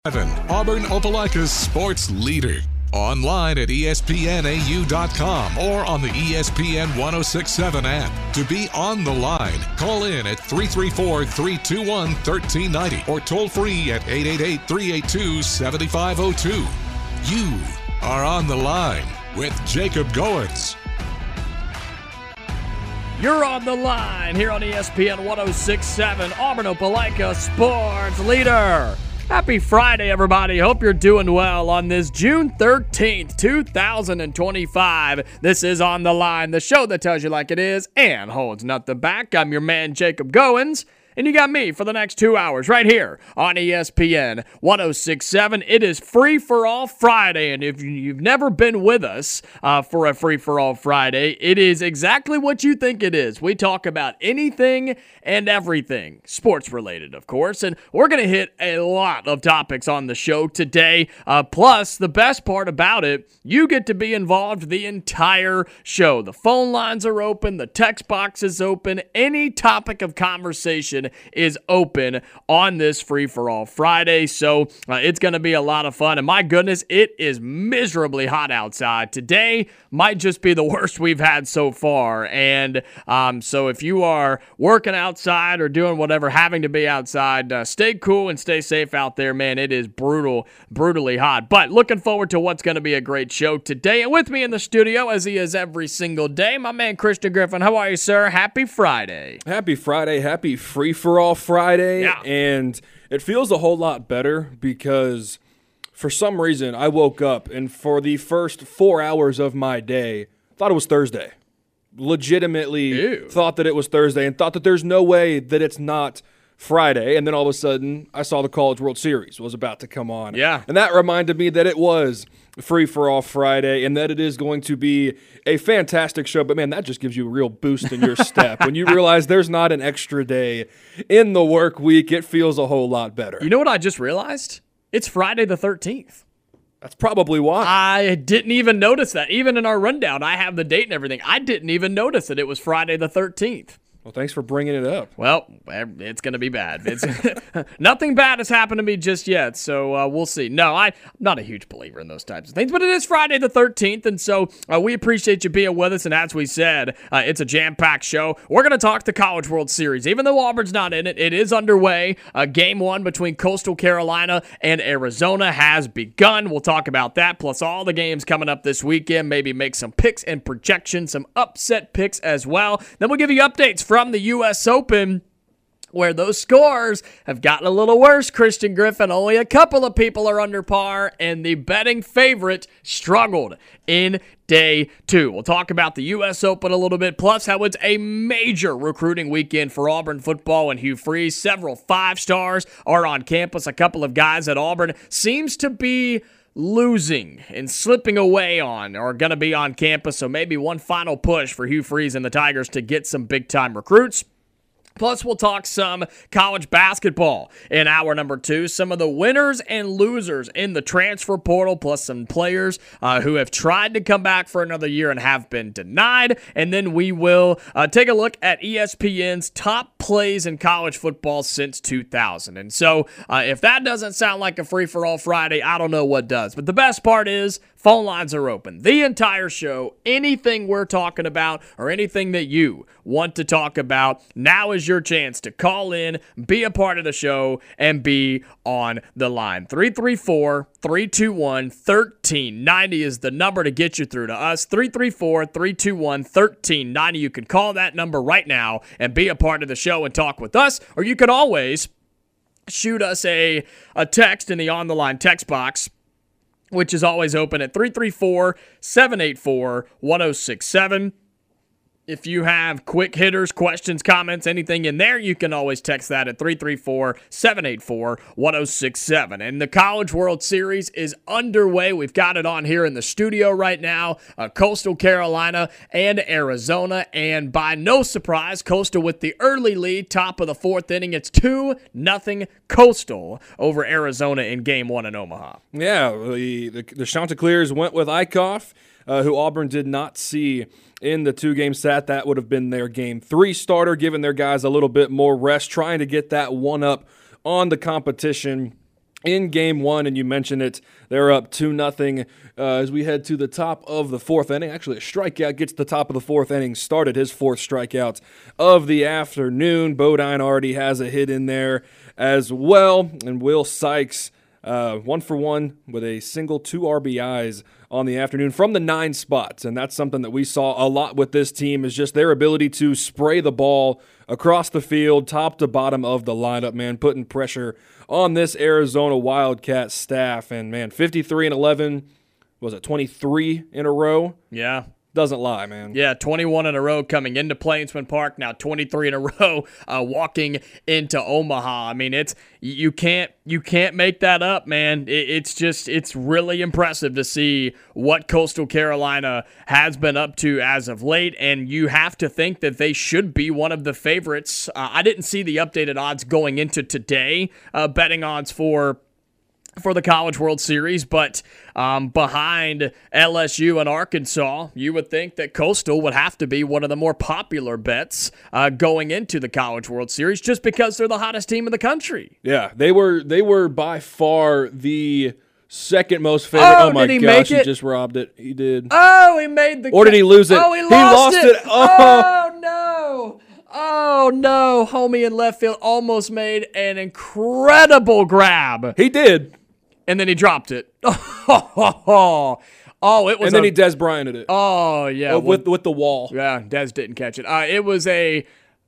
Auburn Opelika's sports leader. Online at espnau.com or on the ESPN 1067 app. To be on the line, call in at 334-321-1390 or toll free at 888-382-7502. You are on the line with Jacob Goins. You're on the line here on ESPN 1067, Auburn Opelika sports leader. Happy Friday, everybody. Hope you're doing well on this June 13th, 2025. This is On the Line, the show that tells you like it is and holds nothing back. I'm your man, Jacob Goins. And you got me for the next 2 hours right here on ESPN 1067. It is Free For All Friday, and if you've never been with us for a Free For All Friday, it is exactly what you think it is. We talk about anything and everything, sports related, of course, and we're going to hit a lot of topics on the show today. Plus, the best part about it, you get to be involved the entire show. The phone lines are open, the text box is open, any topic of conversation is open on this Free For All Friday, so it's going to be a lot of fun, and my goodness, it is miserably hot outside. Today might just be the worst we've had so far, and so if you are working outside or doing whatever, having to be outside, stay cool and stay safe out there, man. It is brutally hot, but looking forward to what's going to be a great show today, and with me in the studio, as he is every single day, my man Christian Griffin. How are you, sir? Happy Friday. Happy Friday. Happy Free For All Friday. Yeah. And it feels a whole lot better because for some reason I woke up and for the first 4 hours of my day thought it was Thursday. Legitimately thought that it was Thursday and thought that there's no way that it's not Friday. And then all of a sudden I saw the College World Series was about to come on. Yeah. And that reminded me that it was Free For All Friday and that it is going to be a fantastic show. But, man, that just gives you a real boost in your step. When you realize there's not an extra day in the work week, it feels a whole lot better. You know what I just realized? It's Friday the 13th. That's probably why. I didn't even notice that. Even in our rundown, I have the date and everything. I didn't even notice that it was Friday the 13th. Well, thanks for bringing it up. Well, it's going to be bad. It's nothing bad has happened to me just yet, so we'll see. No, I'm not a huge believer in those types of things, but it is Friday the 13th, and so we appreciate you being with us, and as we said, it's a jam-packed show. We're going to talk the College World Series. Even though Auburn's not in it, it is underway. Game 1 between Coastal Carolina and Arizona has begun. We'll talk about that, plus all the games coming up this weekend, maybe make some picks and projections, some upset picks as well. Then we'll give you updates from the U.S. Open, where those scores have gotten a little worse, Christian Griffin. Only a couple of people are under par, and the betting favorite struggled in day 2. We'll talk about the U.S. Open a little bit, plus how it's a major recruiting weekend for Auburn football and Hugh Freeze. Several 5-stars are on campus. A couple of guys at Auburn seems to be losing and slipping away on are going to be on campus, so maybe one final push for Hugh Freeze and the Tigers to get some big-time recruits. Plus, we'll talk some college basketball in hour number 2. Some of the winners and losers in the transfer portal, plus some players who have tried to come back for another year and have been denied. And then we will take a look at ESPN's top plays in college football since 2000. And so if that doesn't sound like a free-for-all Friday, I don't know what does. But the best part is phone lines are open. The entire show, anything we're talking about or anything that you want to talk about, now is your chance to call in, be a part of the show, and be on the line. 334-321-1390 is the number to get you through to us. 334-321-1390. You can call that number right now and be a part of the show and talk with us, or you can always shoot us a text in the On the Line text box, which is always open at 334-784-1067. If you have quick hitters, questions, comments, anything in there, you can always text that at 334-784-1067. And the College World Series is underway. We've got it on here in the studio right now. Coastal Carolina and Arizona. And by no surprise, Coastal with the early lead, top of the 4th inning. It's 2-0 Coastal over Arizona in Game 1 in Omaha. Yeah, the Chanticleers went with Eichhoff, who Auburn did not see in the 2-game set. That would have been their Game 3 starter, giving their guys a little bit more rest, trying to get that one up on the competition in game one, and you mentioned it, they're up 2-0 as we head to the top of the fourth inning. Actually, a strikeout gets the top of the fourth inning, started his fourth strikeout of the afternoon. Bodine already has a hit in there as well, and Will Sykes 1 for 1 with a single, 2 RBIs on the afternoon from the 9 spots, and that's something that we saw a lot with this team is just their ability to spray the ball across the field, top to bottom of the lineup, man, putting pressure on this Arizona Wildcat staff. And, man, 53-11, was it 23 in a row? Yeah. Doesn't lie, man. Yeah, 21 in a row coming into Plainsman Park. Now 23 in a row walking into Omaha. I mean, you can't make that up, man. It's really impressive to see what Coastal Carolina has been up to as of late, and you have to think that they should be one of the favorites. I didn't see the updated odds going into today, betting odds for the College World Series, but behind LSU and Arkansas, you would think that Coastal would have to be one of the more popular bets going into the College World Series just because they're the hottest team in the country. Yeah, they were by far the second most favorite. Oh my gosh, he just robbed it. He did. Oh, he made the. Or did he lose it? Oh, he lost it. Oh no. Oh, no. Homie in left field almost made an incredible grab. He did. And then he dropped it. Oh, it was. And then he Des Bryanted it. Oh, yeah. With the wall. Yeah, Des didn't catch it. It was a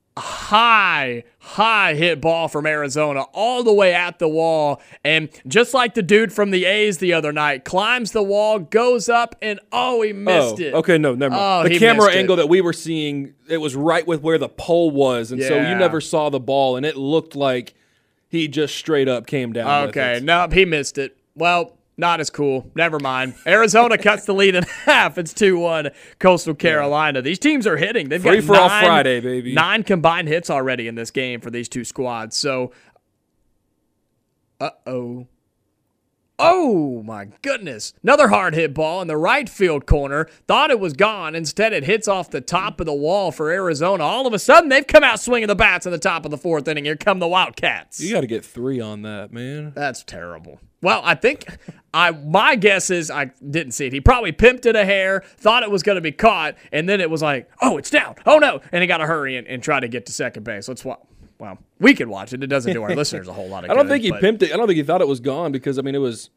high hit ball from Arizona all the way at the wall. And just like the dude from the A's the other night, climbs the wall, goes up, and he missed it. Okay, no, never mind. The camera angle that we were seeing, it was right with where the pole was. And so you never saw the ball, and it looked like he just straight up came down with it. Nope, he missed it. Well, not as cool. Never mind. Arizona cuts the lead in half. It's 2-1 Coastal Carolina. These teams are hitting. They've got for all Friday, baby. 9 combined hits already in this game for these two squads. So, oh, my goodness. Another hard hit ball in the right field corner. Thought it was gone. Instead, it hits off the top of the wall for Arizona. All of a sudden, they've come out swinging the bats in the top of the fourth inning. Here come the Wildcats. You got to get 3 on that, man. That's terrible. Well, I think my guess is I didn't see it. He probably pimped it a hair, thought it was going to be caught, and then it was like, oh, it's down. Oh, no. And he got to hurry and try to get to second base. Well, we could watch it. It doesn't do our listeners a whole lot of good. I don't think he pimped it. I don't think he thought it was gone because, it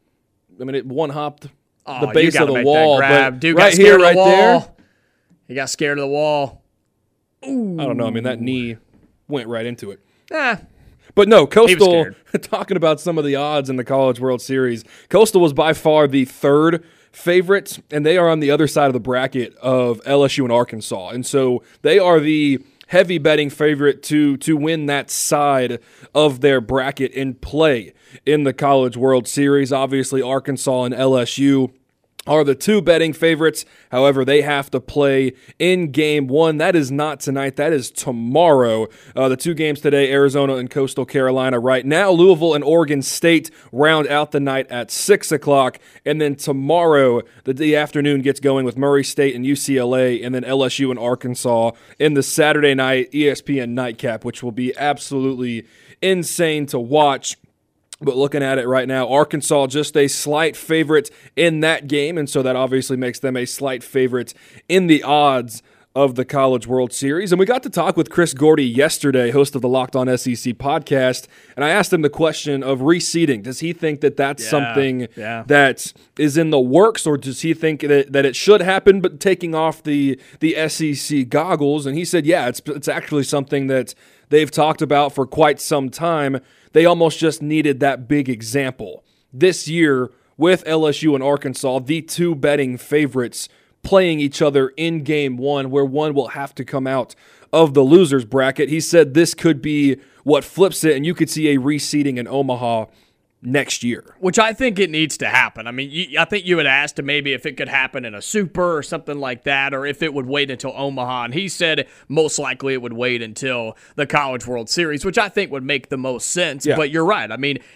one hopped the base of the wall. But dude right here, right there. He got scared of the wall. Ooh. I don't know. That knee went right into it. But no, Coastal, talking about some of the odds in the College World Series, Coastal was by far the third favorite, and they are on the other side of the bracket of LSU and Arkansas. And so they are the heavy betting favorite to win that side of their bracket and play in the College World Series. Obviously, Arkansas and LSU are the 2 betting favorites. However, they have to play in game 1. That is not tonight. That is tomorrow. The 2 games today, Arizona and Coastal Carolina right now. Louisville and Oregon State round out the night at 6 o'clock. And then tomorrow, the afternoon gets going with Murray State and UCLA, and then LSU and Arkansas in the Saturday night ESPN nightcap, which will be absolutely insane to watch. But looking at it right now, Arkansas just a slight favorite in that game, and so that obviously makes them a slight favorite in the odds of the College World Series. And we got to talk with Chris Gordy yesterday, host of the Locked On SEC podcast, and I asked him the question of reseeding. Does he think that that's something that is in the works, or does he think that it should happen, but taking off the SEC goggles? And he said, yeah, it's actually something that they've talked about for quite some time. They almost just needed that big example. This year, with LSU and Arkansas, the 2 betting favorites playing each other in game 1, where one will have to come out of the loser's bracket. He said this could be what flips it, and you could see a reseeding in Omaha next year. Which I think it needs to happen. I think you had asked him maybe if it could happen in a super or something like that, or if it would wait until Omaha. And he said most likely it would wait until the College World Series, which I think would make the most sense. Yeah. But you're right.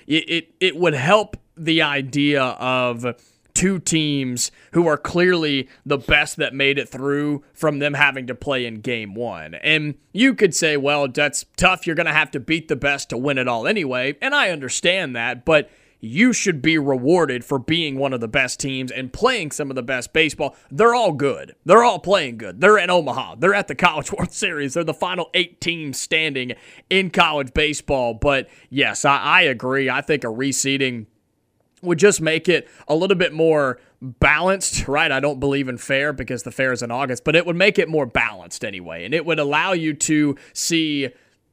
It would help the idea of 2 teams who are clearly the best that made it through from them having to play in game 1. And you could say, well, that's tough. You're going to have to beat the best to win it all anyway. And I understand that. But you should be rewarded for being one of the best teams and playing some of the best baseball. They're all good. They're all playing good. They're in Omaha. They're at the College World Series. They're the final 8 teams standing in college baseball. But yes, I agree. I think a reseeding would just make it a little bit more balanced, right? I don't believe in fair because the fair is in August, but it would make it more balanced anyway. And it would allow you to see,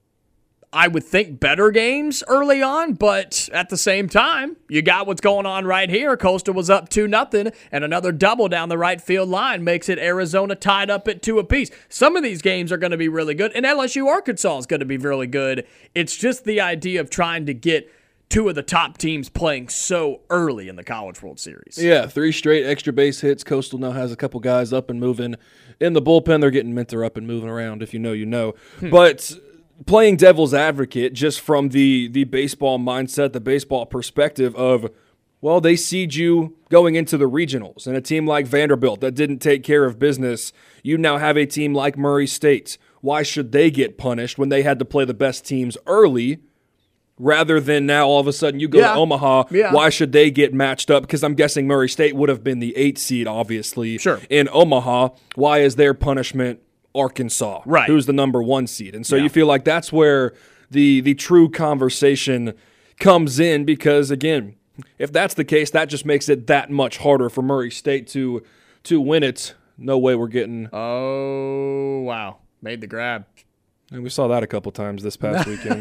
I would think, better games early on, but at the same time, you got what's going on right here. Coastal was up 2-0, and another double down the right field line makes it Arizona tied up at 2 apiece. Some of these games are going to be really good, and LSU Arkansas is going to be really good. It's just the idea of trying to get 2 of the top teams playing so early in the College World Series. Yeah, 3 straight extra base hits. Coastal now has a couple guys up and moving in the bullpen. They're getting Minter up and moving around, if you know, you know. But playing devil's advocate, just from the baseball mindset, the baseball perspective of, well, they seed you going into the regionals. And a team like Vanderbilt that didn't take care of business, you now have a team like Murray State. Why should they get punished when they had to play the best teams early? Rather than now all of a sudden you go to Omaha, why should they get matched up? Because I'm guessing Murray State would have been the 8 seed, obviously, in Omaha. Why is their punishment Arkansas, who's the number 1 seed? And so you feel like that's where the true conversation comes in because, again, if that's the case, that just makes it that much harder for Murray State to win it. No way we're getting... Oh, wow. Made the grab. And we saw that a couple times this past weekend.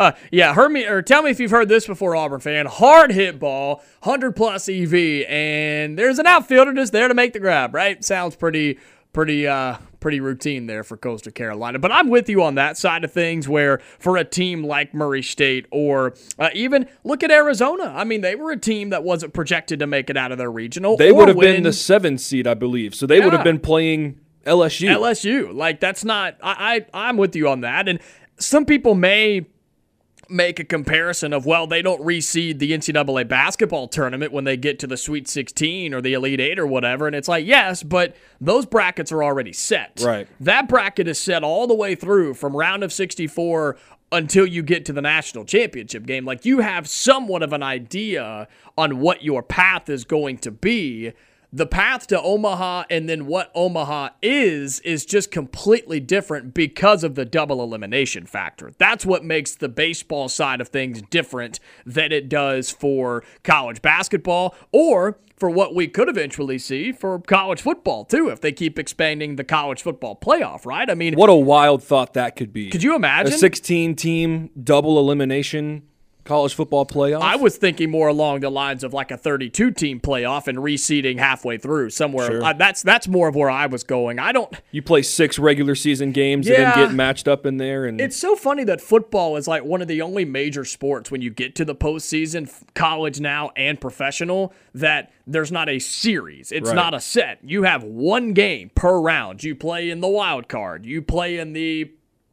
Tell me if you've heard this before, Auburn fan. Hard hit ball, 100+ EV, and there's an outfielder just there to make the grab, right? Sounds pretty routine there for Coastal Carolina. But I'm with you on that side of things where for a team like Murray State or even look at Arizona. I mean, they were a team that wasn't projected to make it out of their regional. They would have been the 7th seed, I believe. So they would have been playing LSU. Like, that's not... I'm with you on that. And some people may make a comparison of, well, they don't reseed the NCAA basketball tournament when they get to the Sweet 16 or the Elite 8 or whatever. And it's like, yes, but those brackets are already set. Right. That bracket is set all the way through from round of 64 until you get to the national championship game. Like, you have somewhat of an idea on what your path is going to be. The path to Omaha and then what Omaha is just completely different because of the double elimination factor. That's what makes the baseball side of things different than it does for college basketball or for what we could eventually see for college football, too, if they keep expanding the college football playoff, right? I mean, what a wild thought that could be. Could you imagine? A 16-team double elimination college football playoff? I was thinking more along the lines of like a 32-team playoff and reseeding halfway through somewhere. Sure. That's more of where I was going. You play 6 regular season games and then get matched up in there. And it's so funny that football is like one of the only major sports when you get to the postseason, college now and professional, that there's not a series. It's not a set. You have 1 game per round. You play in the wild card. You play in the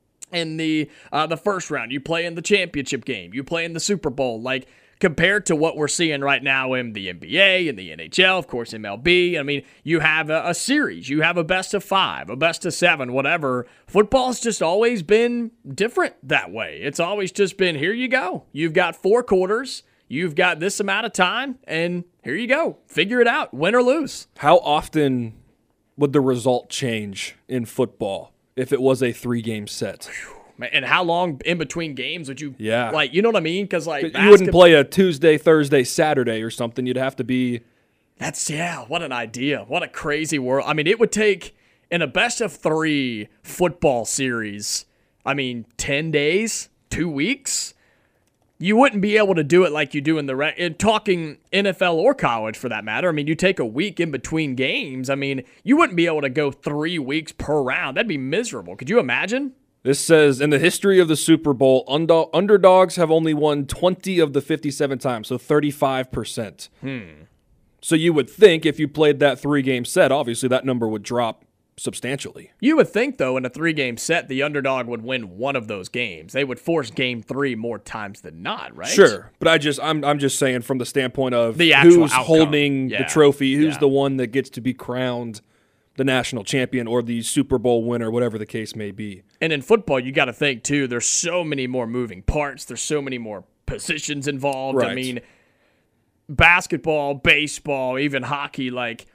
first round, you play in the championship game, you play in the Super Bowl. Like, compared to what we're seeing right now in the NBA and the NHL, of course, MLB, I mean, you have a series, you have a best of 5, a best of 7, whatever. Football's just always been different that way. It's always just been, here you go. You've got 4 quarters, you've got this amount of time, and here you go. Figure it out, win or lose. How often would the result change in football if it was a 3-game set? And how long in between games would you, like, you know what I mean? Because, like, you wouldn't play a Tuesday, Thursday, Saturday or something. You'd have to be... what an idea. What a crazy world. I mean, it would take, in a best of 3 football series, 10 days, 2 weeks. You wouldn't be able to do it like you do in talking NFL or college for that matter. I mean, you take a week in between games. I mean, you wouldn't be able to go 3 weeks per round. That'd be miserable. Could you imagine? This says, in the history of the Super Bowl, underdogs have only won 20 of the 57 times, so 35%. So you would think if you played that 3-game set, obviously that number would drop substantially. You would think, though, in a 3-game set, the underdog would win one of those games. They would force game 3 more times than not, right? Sure, but I'm just saying from the standpoint of the actual who's outcome. holding the trophy, who's the one that gets to be crowned the national champion or the Super Bowl winner, whatever the case may be. And in football, you got to think, too, there's so many more moving parts. There's so many more positions involved. Right. I mean, basketball, baseball, even hockey, like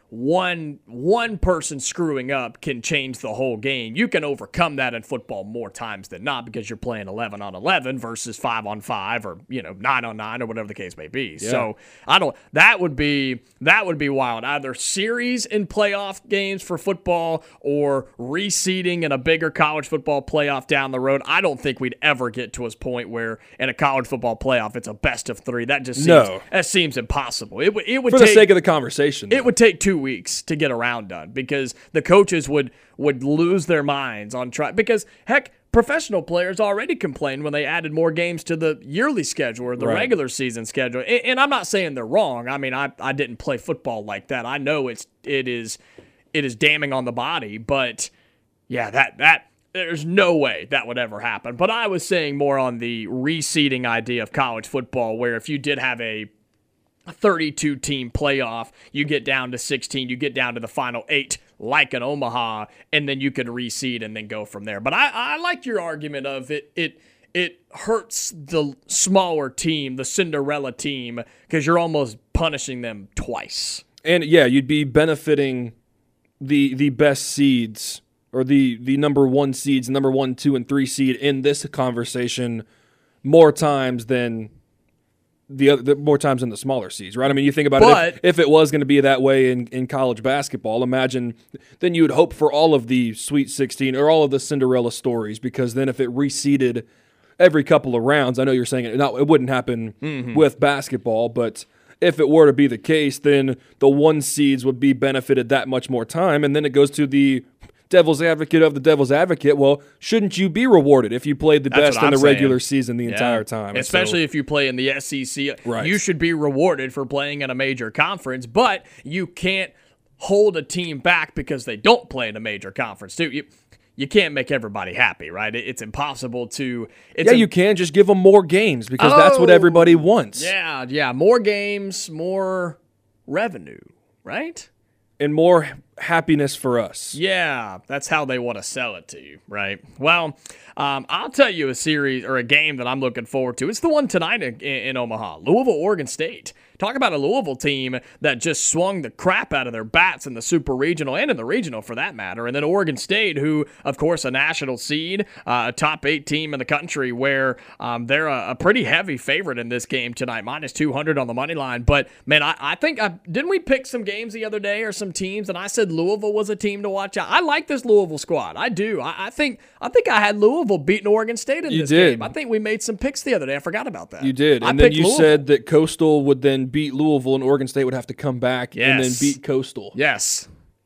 one person screwing up can change the whole game. You can overcome that in football more times than not because you're playing 11 on 11 versus 5 on 5 or 9 on 9 or whatever the case may be. Yeah. So that would be wild. Either series in playoff games for football or reseeding in a bigger college football playoff down the road. I don't think we'd ever get to a point where in a college football playoff it's a best of 3. That just seems impossible. It would for the sake of the conversation. It would take 2 weeks to get a round done because the coaches would lose their minds on try. Because heck, professional players already complained when they added more games to the yearly schedule or the regular season schedule. And I'm not saying they're wrong. I mean, I didn't play football like that. I know it is damning on the body, but yeah, that there's no way that would ever happen. But I was saying more on the reseeding idea of college football, where if you did have a 32-team playoff, you get down to 16, you get down to the final 8, like in Omaha, and then you could reseed and then go from there. But I like your argument of it hurts the smaller team, the Cinderella team, because you're almost punishing them twice. And yeah, you'd be benefiting the best seeds or the number 1 seeds, number 1, 2, and 3 seed in this conversation more times than more times than the smaller seeds, right? I mean, you think about it, if it was going to be that way in college basketball, imagine then you would hope for all of the Sweet 16 or all of the Cinderella stories, because then if it reseeded every couple of rounds, I know you're saying it wouldn't happen with basketball, but if it were to be the case, then the 1 seeds would be benefited that much more time, and then it goes to the devil's advocate of the devil's advocate. Well, shouldn't you be rewarded if you played the best in the regular season the entire time? Especially if you play in the SEC. Right. You should be rewarded for playing in a major conference, but you can't hold a team back because they don't play in a major conference too. You can't make everybody happy, right? It's impossible to... you can. Just give them more games because that's what everybody wants. Yeah. More games, more revenue, right? And more happiness for us. Yeah, that's how they want to sell it to you, right? Well, I'll tell you a series or a game that I'm looking forward to. It's the one tonight in Omaha, Louisville, Oregon State. Talk about a Louisville team that just swung the crap out of their bats in the Super Regional and in the Regional for that matter. And then Oregon State, who, of course, a national seed, a top 8 team in the country, where they're a pretty heavy favorite in this game tonight, minus 200 on the money line. But, man, I think, didn't we pick some games the other day or some teams, and I said Louisville was a team to watch out? I like this Louisville squad. I do. I think I had Louisville beating Oregon State in this game. I think we made some picks the other day. I forgot about that. You did. And then you said that Coastal would then beat Louisville and Oregon State would have to come back and then beat Coastal. Yes.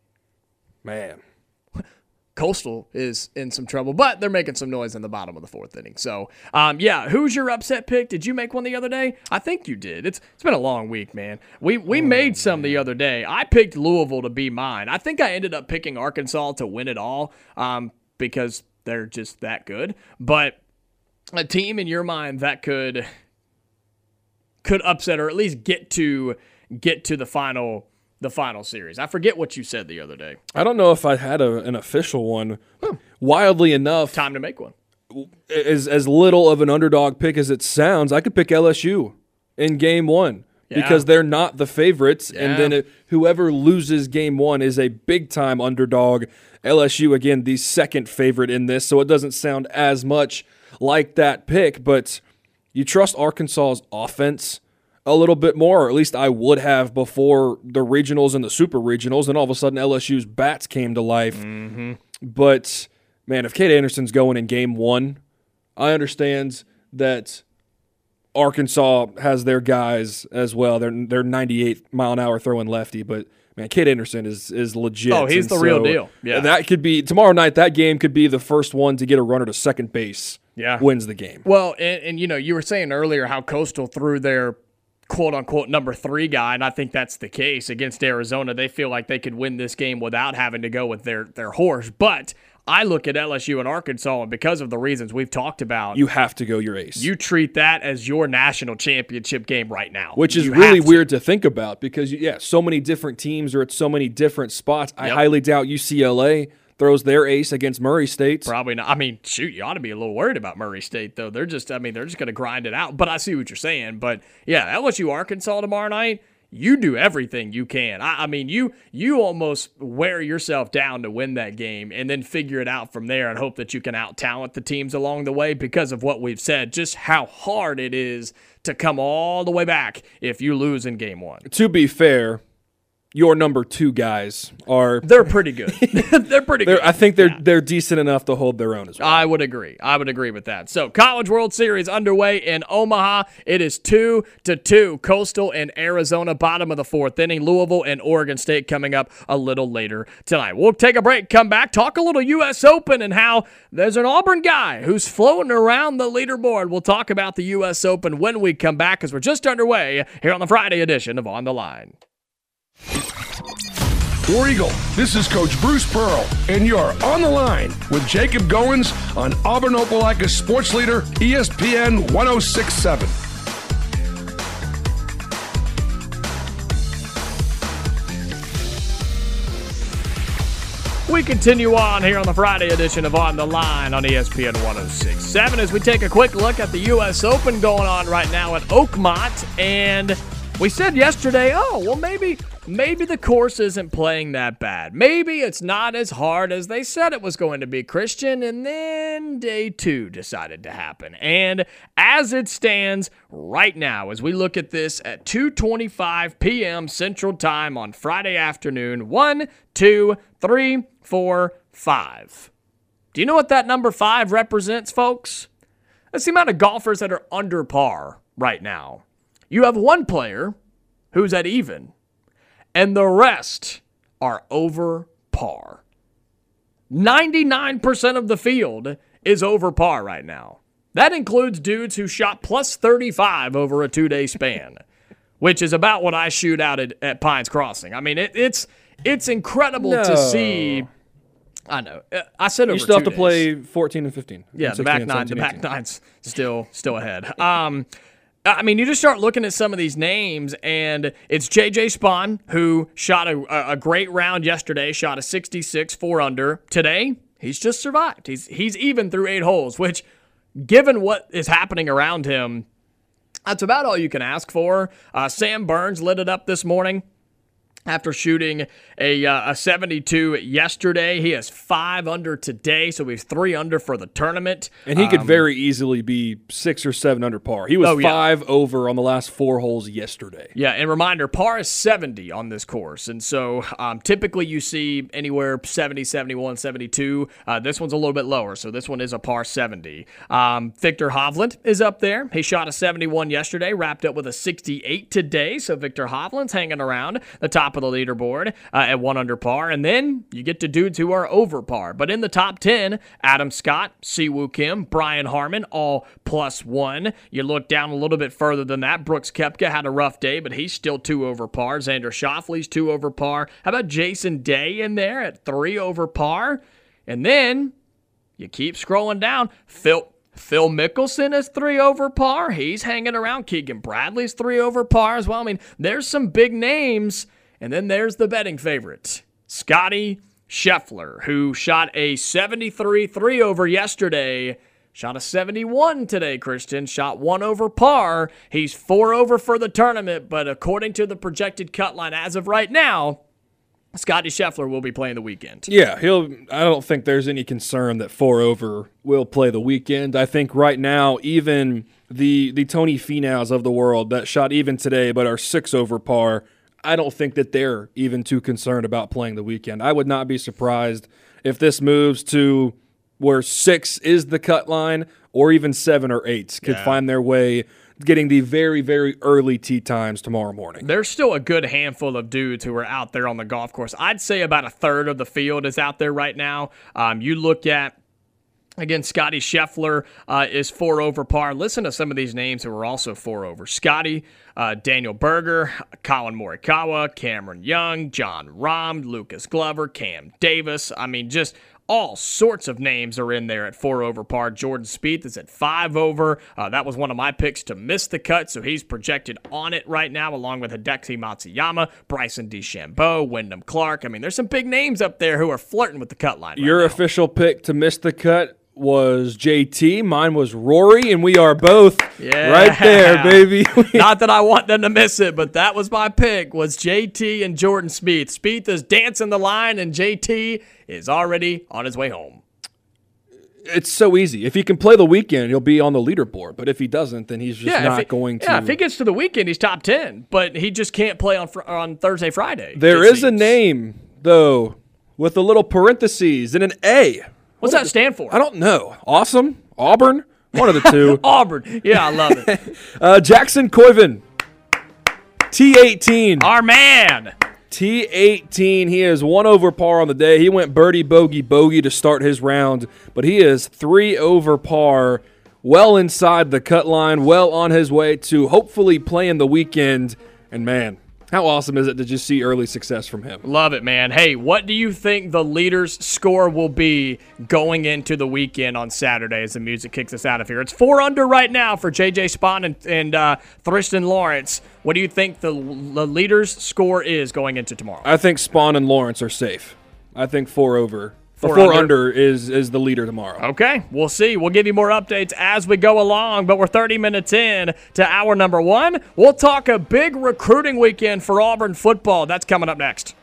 Man. Coastal is in some trouble, but they're making some noise in the bottom of the 4th inning. So, who's your upset pick? Did you make one the other day? I think you did. It's been a long week, man. We made some the other day. I picked Louisville to be mine. I think I ended up picking Arkansas to win it all because they're just that good. But a team in your mind that could upset or at least get to the final series. I forget what you said the other day. I don't know if I had an official one. Wildly enough, time to make one. As little of an underdog pick as it sounds, I could pick LSU in game 1 because they're not the favorites, and then whoever loses game 1 is a big-time underdog. LSU, again, the second favorite in this, so it doesn't sound as much like that pick, but you trust Arkansas's offense a little bit more, or at least I would have before the regionals and the super regionals, and all of a sudden LSU's bats came to life. Mm-hmm. But, man, if Cade Anderson's going in game 1, I understand that Arkansas has their guys as well. They're 98-mile-an-hour throwing lefty, but, man, Cade Anderson is legit. Oh, he's the real deal. Yeah. That could be – tomorrow night, that game could be the first one to get a runner to second base. Wins the game. Well, and you were saying earlier how Coastal threw their quote-unquote number 3 guy, and I think that's the case against Arizona. They feel like they could win this game without having to go with their horse. But I look at LSU and Arkansas, and because of the reasons we've talked about, you have to go your ace. You treat that as your national championship game right now. Which is really weird to think about because, so many different teams are at so many different spots. I highly doubt UCLA throws their ace against Murray State. Probably not. I mean, shoot, you ought to be a little worried about Murray State, though. They're just going to grind it out. But I see what you're saying. But, yeah, LSU Arkansas tomorrow night, you do everything you can. I mean, you almost wear yourself down to win that game and then figure it out from there and hope that you can out-talent the teams along the way because of what we've said, just how hard it is to come all the way back if you lose in game one. To be fair, your number 2 guys they're pretty good. They're pretty good. I think they're decent enough to hold their own as well. I would agree with that. So College World Series underway in Omaha. It is 2-2. Coastal and Arizona, bottom of the 4th inning. Louisville and Oregon State coming up a little later tonight. We'll take a break, come back, talk a little U.S. Open and how there's an Auburn guy who's floating around the leaderboard. We'll talk about the U.S. Open when we come back because we're just underway here on the Friday edition of On the Line. War Eagle, this is Coach Bruce Pearl, and you're on the line with Jacob Goins on Auburn Opelika Sports Leader ESPN 1067. We continue on here on the Friday edition of On the Line on ESPN 1067 as we take a quick look at the U.S. Open going on right now at Oakmont. And we said yesterday, maybe the course isn't playing that bad. Maybe it's not as hard as they said it was going to be, Christian. And then day 2 decided to happen. And as it stands right now, as we look at this at 2:25 p.m. Central Time on Friday afternoon, 1, 2, 3, 4, 5. Do you know what that number 5 represents, folks? That's the amount of golfers that are under par right now. You have one player who's at even, and the rest are over par. 99% of the field is over par right now. That includes dudes who shot plus 35 over a 2-day span, which is about what I shoot out at Pines Crossing. I mean, it's incredible to see. I know. I said over 2 days. You still have to play 14 and 15. Yeah, and the back 16 and 17, nine. The 18. back nine's still ahead. I mean, you just start looking at some of these names, and it's J.J. Spahn, who shot a great round yesterday, shot a 66, 4 under. Today, he's just survived. He's even through 8 holes, which, given what is happening around him, that's about all you can ask for. Sam Burns lit it up this morning after shooting a 72 yesterday. He has 5 under today, so he's 3 under for the tournament. And he could very easily be 6 or 7 under par. He was 5 over on the last 4 holes yesterday. Yeah, and reminder, par is 70 on this course. And so typically you see anywhere 70, 71, 72. This one's a little bit lower, so this one is a par 70. Victor Hovland is up there. He shot a 71 yesterday, wrapped up with a 68 today. So Victor Hovland's hanging around the top of the leaderboard at 1 under par. And then you get to dudes who are over par. But in the top 10, Adam Scott, Siwoo Kim, Brian Harmon, all +1. You look down a little bit further than that. Brooks Koepka had a rough day, but he's still 2 over par. Xander Schauffele's 2 over par. How about Jason Day in there at 3 over par? And then you keep scrolling down. Phil Mickelson is 3 over par. He's hanging around. Keegan Bradley's 3 over par as well. I mean, there's some big names. And then there's the betting favorite, Scotty Scheffler, who shot a 73 3 over yesterday, shot a 71 today, Christian, shot 1 over par. He's 4 over for the tournament, but according to the projected cut line as of right now, Scotty Scheffler will be playing the weekend. Yeah, I don't think there's any concern that 4 over will play the weekend. I think right now, even the Tony Finau's of the world that shot even today but are 6 over par, I don't think that they're even too concerned about playing the weekend. I would not be surprised if this moves to where 6 is the cut line, or even 7 or 8 could find their way getting the very, very early tee times tomorrow morning. There's still a good handful of dudes who are out there on the golf course. I'd say about a third of the field is out there right now. You look at, again, Scotty Scheffler is 4 over par. Listen to some of these names who are also 4 over. Scotty, Daniel Berger, Colin Morikawa, Cameron Young, John Rahm, Lucas Glover, Cam Davis. I mean, just all sorts of names are in there at 4 over par. Jordan Spieth is at 5 over. That was one of my picks to miss the cut, so he's projected on it right now, along with Hideki Matsuyama, Bryson DeChambeau, Wyndham Clark. I mean, there's some big names up there who are flirting with the cut line. Your right now. official pick to miss the cut was JT. Mine was Rory, and we are both right there, baby. Not that I want them to miss it, but that was my pick, was JT and Jordan Spieth. Spieth is dancing the line, and JT is already on his way home. It's so easy. If he can play the weekend, he'll be on the leaderboard. But if he doesn't, then he's just not going to. Yeah, if he gets to the weekend, he's top 10. But he just can't play on Thursday, Friday. There is a name, though, with a little parentheses and an A. What's that stand for? I don't know. Awesome? Auburn? One of the two. Auburn. Yeah, I love it. Jackson Coyven. T18. Our man. T18. He is 1 over par on the day. He went birdie, bogey, bogey to start his round, but he is 3 over par, well inside the cut line, well on his way to hopefully playing the weekend. And man, how awesome is it to just see early success from him? Love it, man. Hey, what do you think the leader's score will be going into the weekend on Saturday as the music kicks us out of here? It's 4 under right now for J.J. Spahn and Thriston Lawrence. What do you think the leader's score is going into tomorrow? I think Spahn and Lawrence are safe. I think 4 over. 4 under is the leader tomorrow. Okay, we'll see. We'll give you more updates as we go along, but we're 30 minutes in to hour number 1. We'll talk a big recruiting weekend for Auburn football. That's coming up next.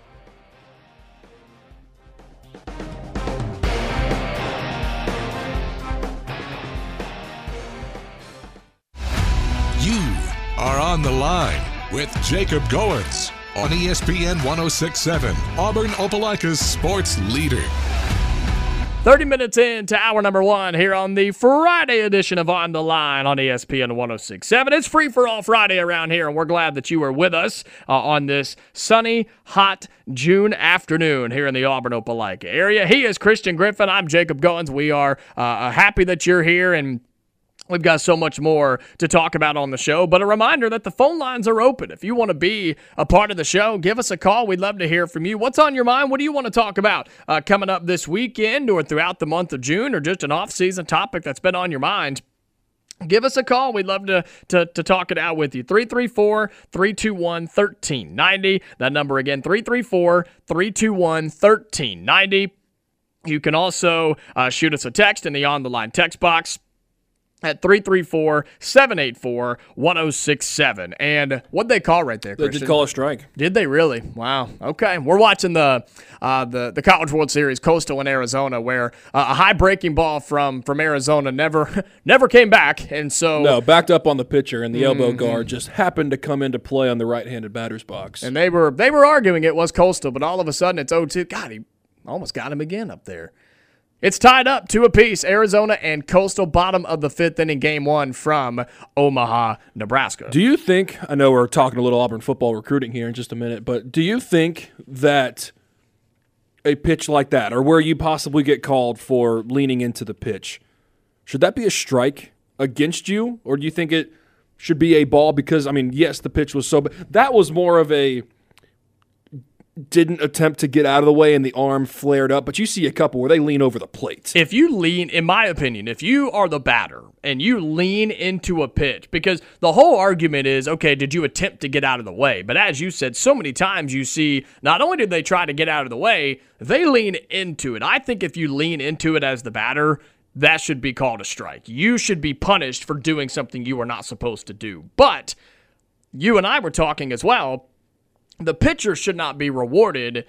You are on the line with Jacob Goins on ESPN 106.7, Auburn Opelika's sports leader. 30 minutes into hour number 1 here on the Friday edition of On the Line on ESPN 106.7. It's free for all Friday around here, and we're glad that you are with us on this sunny, hot June afternoon here in the Auburn Opelika area. He is Christian Griffin. I'm Jacob Goins. We are happy that you're here, and we've got so much more to talk about on the show, but a reminder that the phone lines are open. If you want to be a part of the show, give us a call. We'd love to hear from you. What's on your mind? What do you want to talk about coming up this weekend or throughout the month of June, or just an off-season topic that's been on your mind? Give us a call. We'd love to talk it out with you. 334-321-1390. That number again, 334-321-1390. You can also shoot us a text in the On the Line text box at 334-784-1067. And what'd they call right there, Christian? They did call a strike. Did they really? Wow. Okay. We're watching the College World Series, Coastal in Arizona, where a high breaking ball from Arizona never came back. And so no, backed up on the pitcher, and the elbow guard just happened to come into play on the right-handed batter's box. And they were arguing it was Coastal, but all of a sudden it's 0-2. God, he almost got him again up there. It's tied up 2 apiece. Arizona and Coastal, bottom of the 5th inning, game 1 from Omaha, Nebraska. Do you think, I know we're talking a little Auburn football recruiting here in just a minute, but do you think that a pitch like that, or where you possibly get called for leaning into the pitch, should that be a strike against you? Or do you think it should be a ball because, I mean, yes, the pitch was so bad. That was more of a didn't attempt to get out of the way and the arm flared up, but you see a couple where they lean over the plate. If you lean, in my opinion, if you are the batter and you lean into a pitch, because the whole argument is, okay, did you attempt to get out of the way? But as you said, so many times you see not only did they try to get out of the way, they lean into it. I think if you lean into it as the batter, that should be called a strike. You should be punished for doing something you are not supposed to do. But you and I were talking as well. The pitcher should not be rewarded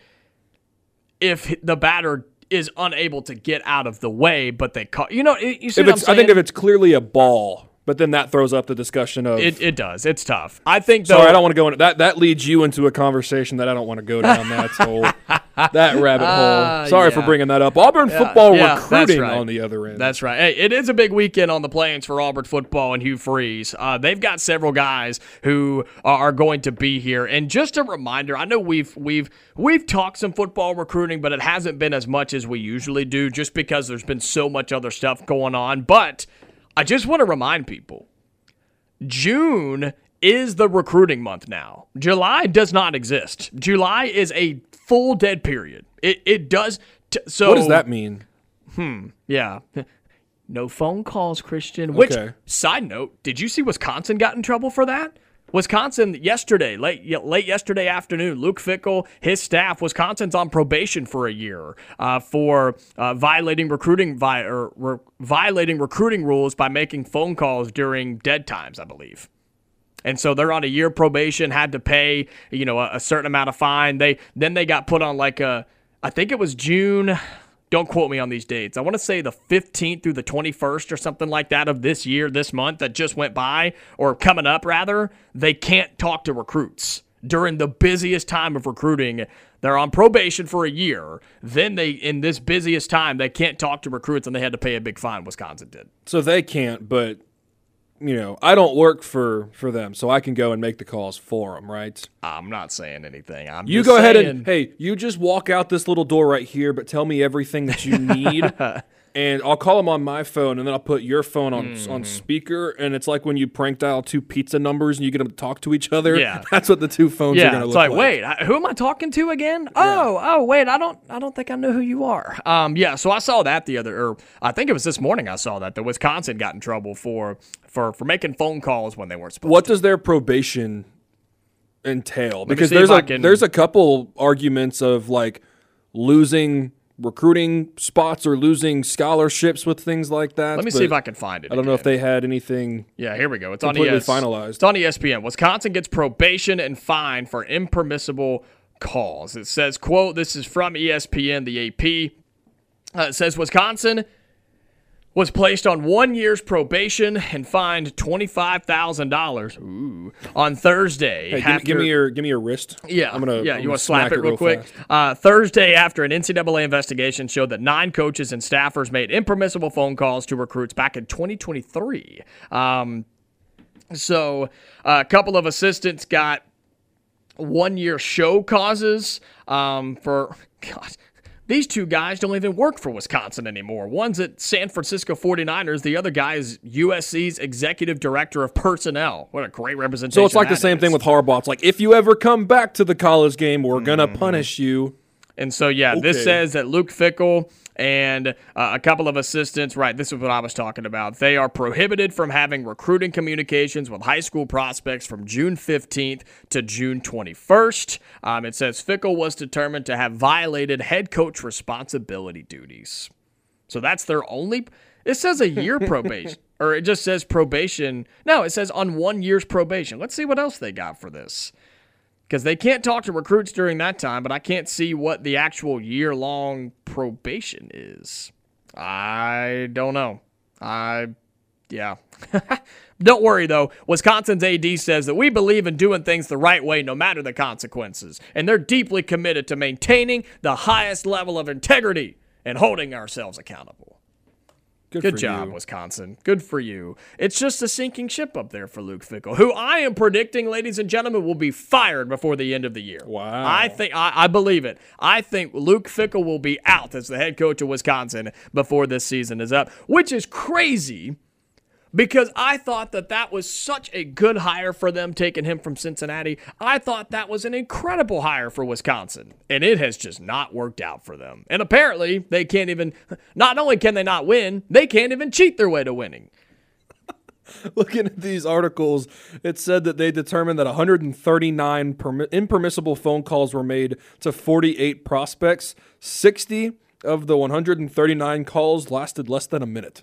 if the batter is unable to get out of the way, but they call. You know, you see what I'm saying? I think if it's clearly a ball, but then that throws up the discussion of it does. It's tough. I think. Though, sorry, I don't want to go into that. That leads you into a conversation that I don't want to go down that hole, that rabbit hole. Sorry for bringing that up. Auburn football recruiting on the other end. That's right. Hey, it is a big weekend on the plains for Auburn football and Hugh Freeze. They've got several guys who are going to be here. And just a reminder, I know we've talked some football recruiting, but it hasn't been as much as we usually do, just because there's been so much other stuff going on. But I just want to remind people, June is the recruiting month now. July does not exist. July is a full dead period. It does So What does that mean? Yeah. No phone calls, Christian. Which, Okay. side note, did you see Wisconsin got in trouble for that? Wisconsin yesterday, late yesterday afternoon, Luke Fickell, his staff, Wisconsin's on probation for a year for violating recruiting rules by making phone calls during dead times, I believe. And so they're on a year probation, had to pay, a certain amount of fine. They got put on I think it was June. Don't quote me on these dates. I want to say the 15th through the 21st or something like that of this year, this month that just went by, or coming up rather. They can't talk to recruits during the busiest time of recruiting. They're on probation for a year. Then in this busiest time, they can't talk to recruits, and they had to pay a big fine. Wisconsin did. So they can't, but I don't work for them, so I can go and make the calls for them, right? I'm not saying anything. You go ahead and, hey, you just walk out this little door right here, but tell me everything that you need, and I'll call them on my phone, and then I'll put your phone on speaker, and it's like when you prank dial two pizza numbers and you get them to talk to each other. Yeah. That's what the two phones are going to look like. It's like, wait, who am I talking to again? Oh, wait, I don't think I know who you are. So I saw that I think it was this morning I saw that the Wisconsin got in trouble for making phone calls when they weren't supposed to. What does their probation entail? Because see if I can- there's a couple arguments of losing recruiting spots or losing scholarships with things like that. Let me see if I can find it. I don't know if they had anything. Yeah, here we go. It's completely finalized. It's on ESPN. Wisconsin gets probation and fine for impermissible calls. It says, quote, this is from ESPN, the AP. It says Wisconsin was placed on 1 year's probation and fined $25,000 on Thursday. Hey, give me your wrist. Yeah, I'm gonna you want to slap it real quick? fast. Thursday, after an NCAA investigation showed that 9 coaches and staffers made impermissible phone calls to recruits back in 2023. So a couple of assistants got 1 year show causes for God. These two guys don't even work for Wisconsin anymore. One's at San Francisco 49ers. The other guy is USC's executive director of personnel. What a great representation. So it's like the that same is. thing with Harbaugh. It's like, if you ever come back to the college game, we're going to punish you. And so, this says that Luke Fickell and a couple of assistants, right, this is what I was talking about. They are prohibited from having recruiting communications with high school prospects from June 15th to June 21st. It says Fickell was determined to have violated head coach responsibility duties. So that's their only... It says a year probation, or it just says probation. No, it says on 1 year's probation. Let's see what else they got for this. Because they can't talk to recruits during that time, but I can't see what the actual year-long probation is. I don't know. Don't worry, though. Wisconsin's AD says that we believe in doing things the right way no matter the consequences. And they're deeply committed to maintaining the highest level of integrity and holding ourselves accountable. Good job, Wisconsin. Good for you. It's just a sinking ship up there for Luke Fickell, who I am predicting, ladies and gentlemen, will be fired before the end of the year. Wow. I believe it. I think Luke Fickell will be out as the head coach of Wisconsin before this season is up, which is crazy because I thought that was such a good hire for them, taking him from Cincinnati. I thought that was an incredible hire for Wisconsin, and it has just not worked out for them. And apparently, they can't even, not only can they not win, they can't even cheat their way to winning. Looking at these articles, it said that they determined that 139 impermissible phone calls were made to 48 prospects. 60 of the 139 calls lasted less than a minute.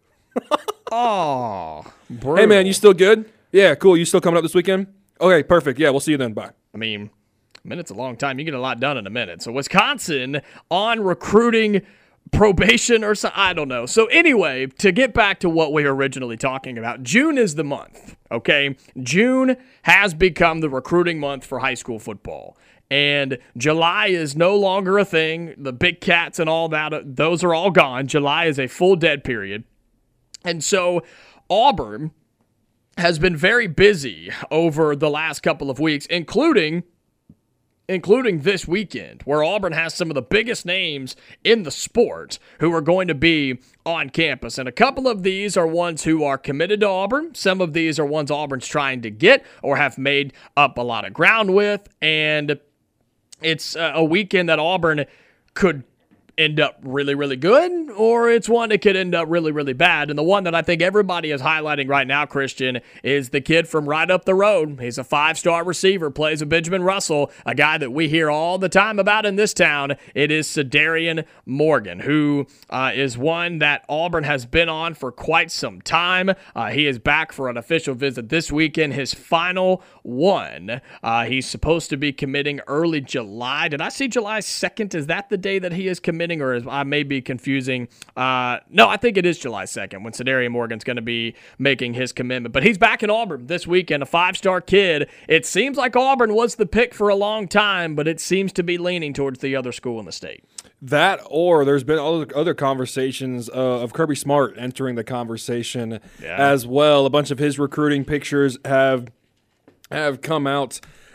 Oh, brutal. Hey, man, you still good? Yeah, cool. You still coming up this weekend? Okay, perfect. Yeah, we'll see you then. Bye. I mean, a minute's a long time. You get a lot done in a minute. So Wisconsin on recruiting probation or something. I don't know. So anyway, to get back to what we were originally talking about, June is the month, okay? June has become the recruiting month for high school football. And July is no longer a thing. The big cats and all that, those are all gone. July is a full dead period. And so Auburn has been very busy over the last couple of weeks, including this weekend, where Auburn has some of the biggest names in the sport who are going to be on campus. And a couple of these are ones who are committed to Auburn. Some of these are ones Auburn's trying to get or have made up a lot of ground with. And it's a weekend that Auburn could end up really, really good, or it's one that could end up really, really bad. And the one that I think everybody is highlighting right now, Christian, is the kid from right up the road. He's a 5-star receiver, plays with Benjamin Russell, a guy that we hear all the time about in this town. It is Cedarian Morgan, who is one that Auburn has been on for quite some time. He is back for an official visit this weekend, his final one. He's supposed to be committing early July. Did I see July 2nd? Is that the day that he is committing? Or I may be confusing. No, I think it is July 2nd when Cedarian Morgan's going to be making his commitment. But he's back in Auburn this weekend, a 5-star kid. It seems like Auburn was the pick for a long time, but it seems to be leaning towards the other school in the state. That, or there's been other conversations of Kirby Smart entering the conversation as well. A bunch of his recruiting pictures have come out,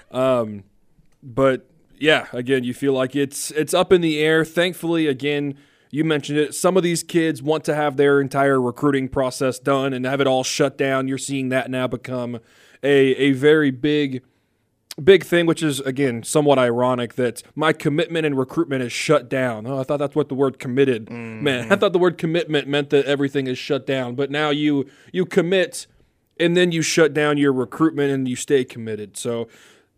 but yeah, again, you feel like it's up in the air. Thankfully, again, you mentioned it, some of these kids want to have their entire recruiting process done and have it all shut down. You're seeing that now become a very big thing, which is, again, somewhat ironic that my commitment and recruitment is shut down. Oh, I thought that's what the word committed meant. I thought the word commitment meant that everything is shut down. But now you commit and then you shut down your recruitment and you stay committed. So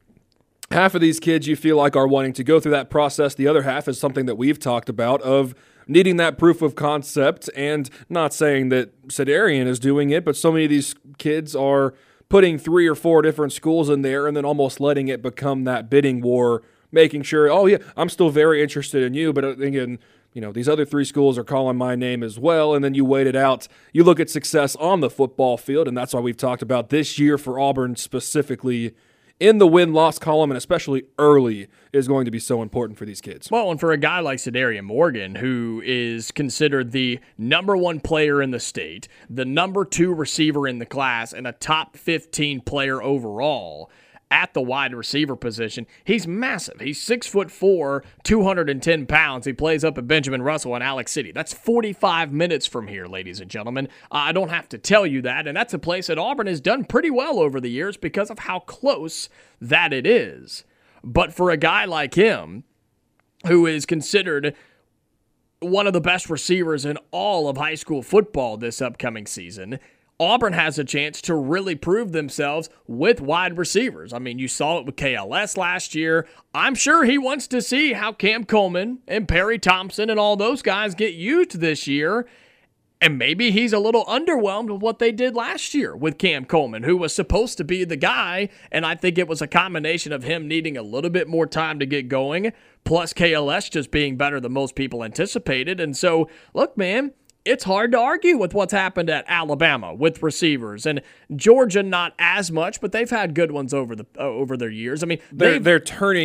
half of these kids you feel like are wanting to go through that process. The other half is something that we've talked about of needing that proof of concept, and not saying that Cedarian is doing it, but so many of these kids are putting 3 or 4 different schools in there and then almost letting it become that bidding war, making sure, oh yeah, I'm still very interested in you, but again, these other 3 schools are calling my name as well, and then you wait it out. You look at success on the football field, and that's why we've talked about this year for Auburn specifically in the win-loss column, and especially early, is going to be so important for these kids. Well, and for a guy like Cedarian Morgan, who is considered the number 1 player in the state, the number 2 receiver in the class, and a top 15 player overall at the wide receiver position, he's massive. He's 6'4", 210 pounds. He plays up at Benjamin Russell in Alex City. That's 45 minutes from here, ladies and gentlemen. I don't have to tell you that, and that's a place that Auburn has done pretty well over the years because of how close that it is. But for a guy like him, who is considered one of the best receivers in all of high school football this upcoming season, Auburn has a chance to really prove themselves with wide receivers. I mean, you saw it with KLS last year. I'm sure he wants to see how Cam Coleman and Perry Thompson and all those guys get used this year. And maybe he's a little underwhelmed with what they did last year with Cam Coleman, who was supposed to be the guy. And I think it was a combination of him needing a little bit more time to get going, plus KLS just being better than most people anticipated. And so, look, man, it's hard to argue with what's happened at Alabama with receivers, and Georgia not as much, but they've had good ones over their years. I mean, they're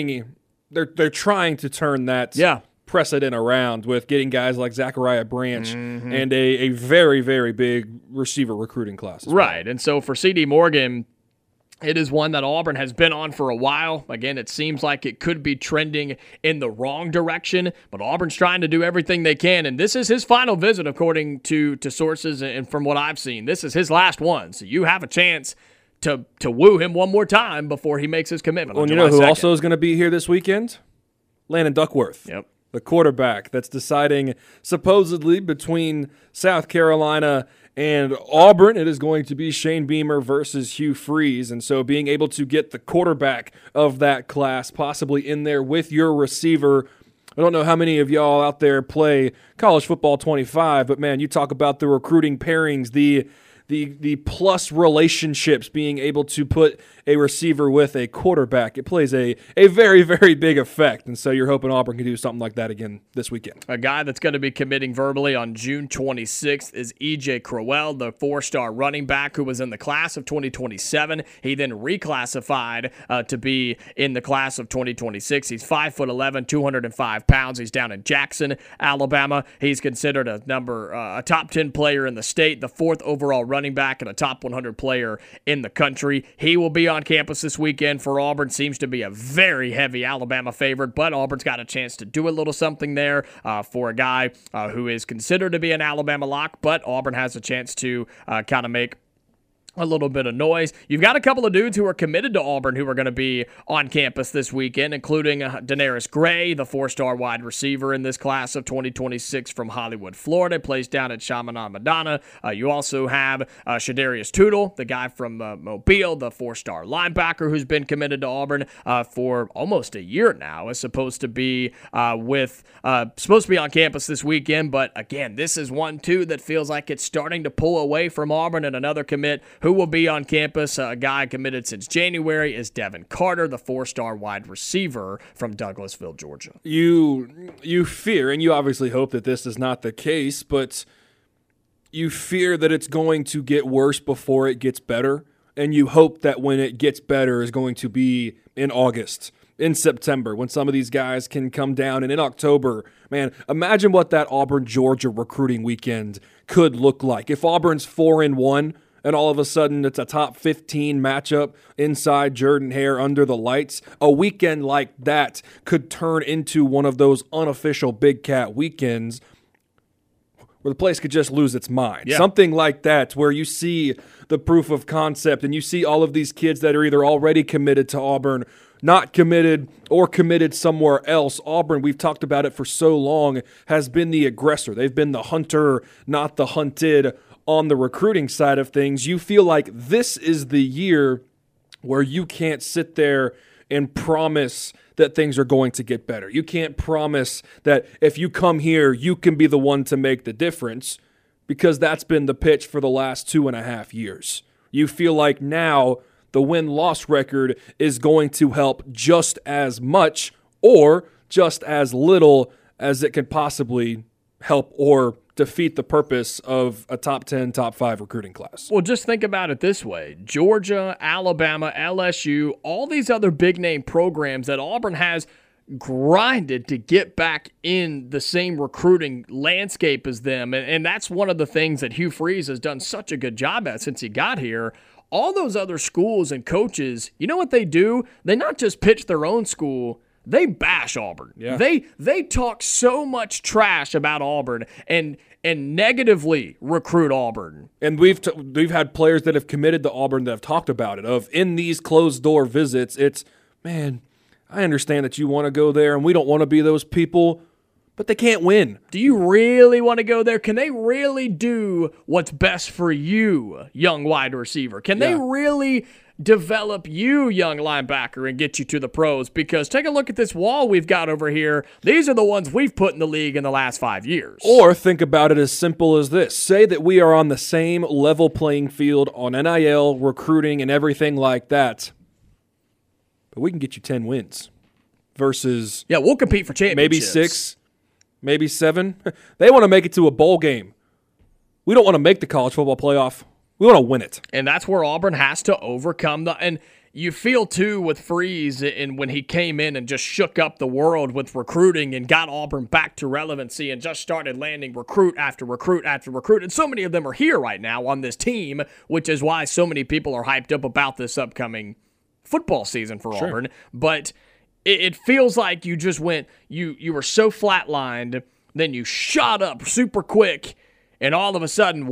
trying to turn that precedent around with getting guys like Zachariah Branch and a very, very big receiver recruiting class. Right, and so for CD Morgan, it is one that Auburn has been on for a while. Again, it seems like it could be trending in the wrong direction, but Auburn's trying to do everything they can, and this is his final visit, according to sources and from what I've seen. This is his last one, so you have a chance to woo him one more time before he makes his commitment. Well, you know who 2nd. Also is going to be here this weekend? Landon Duckworth. Yep. The quarterback that's deciding supposedly between South Carolina and Auburn. It is going to be Shane Beamer versus Hugh Freeze. And so being able to get the quarterback of that class possibly in there with your receiver. I don't know how many of y'all out there play College Football 25, but man, you talk about the recruiting pairings, the plus relationships, being able to put a receiver with a quarterback. It plays a very, very big effect. And so you're hoping Auburn can do something like that again this weekend. A guy that's going to be committing verbally on June 26th is E.J. Crowell, the 4-star running back who was in the class of 2027. He then reclassified to be in the class of 2026. He's 5'11", 205 pounds. He's down in Jackson, Alabama. He's considered a top 10 player in the state, the 4th overall running back, and a top 100 player in the country. He will be on campus this weekend for Auburn. Seems to be a very heavy Alabama favorite, but Auburn's got a chance to do a little something there for a guy who is considered to be an Alabama lock, but Auburn has a chance to kind of make a little bit of noise. You've got a couple of dudes who are committed to Auburn who are going to be on campus this weekend, including Daenerys Gray, the 4-star wide receiver in this class of 2026 from Hollywood, Florida, plays down at Chaminade Madonna. You also have Shadarius Tootle, the guy from Mobile, the 4-star linebacker who's been committed to Auburn for almost a year now, is supposed to be on campus this weekend. But again, this is one too that feels like it's starting to pull away from Auburn. And another commit who will be on campus, a guy committed since January, is Devin Carter, the 4-star wide receiver from Douglasville, Georgia. You fear, and you obviously hope that this is not the case, but you fear that it's going to get worse before it gets better, and you hope that when it gets better is going to be in August, in September, when some of these guys can come down, and in October. Man, imagine what that Auburn-Georgia recruiting weekend could look like. If Auburn's 4-1, and all of a sudden it's a top 15 matchup inside Jordan-Hare under the lights, a weekend like that could turn into one of those unofficial Big Cat weekends where the place could just lose its mind. Yeah. Something like that, where you see the proof of concept and you see all of these kids that are either already committed to Auburn, not committed, or committed somewhere else. Auburn, we've talked about it for so long, has been the aggressor. They've been the hunter, not the hunted. On the recruiting side of things, you feel like this is the year where you can't sit there and promise that things are going to get better. You can't promise that if you come here, you can be the one to make the difference, because that's been the pitch for the last 2.5 years. You feel like now the win-loss record is going to help just as much or just as little as it could possibly help or defeat the purpose of a top 10, top 5 recruiting class. Well, just think about it this way. Georgia, Alabama, LSU, all these other big-name programs that Auburn has grinded to get back in the same recruiting landscape as them. And that's one of the things that Hugh Freeze has done such a good job at since he got here. All those other schools and coaches, you know what they do? They not just pitch their own school, they bash Auburn. Yeah. They talk so much trash about Auburn and negatively recruit Auburn. And we've had players that have committed to Auburn that have talked about it. Of in these closed door visits, it's, man, I understand that you want to go there, and we don't want to be those people, but they can't win. Do you really want to go there? Can they really do what's best for you, young wide receiver? Can they really develop you, young linebacker, and get you to the pros? Because take a look at this wall we've got over here. These are the ones we've put in the league in the last 5 years. Or think about it as simple as this. Say that we are on the same level playing field on NIL, recruiting, and everything like that, but we can get you 10 wins versus we'll compete for championships. Maybe 6, maybe 7. They want to make it to a bowl game. We don't want to make the college football playoff. We want to win it. And that's where Auburn has to overcome and you feel too with Freeze and when he came in and just shook up the world with recruiting and got Auburn back to relevancy and just started landing recruit after recruit after recruit. And so many of them are here right now on this team, which is why so many people are hyped up about this upcoming football season for Auburn. But it feels like you just went, you were so flatlined, then you shot up super quick, and all of a sudden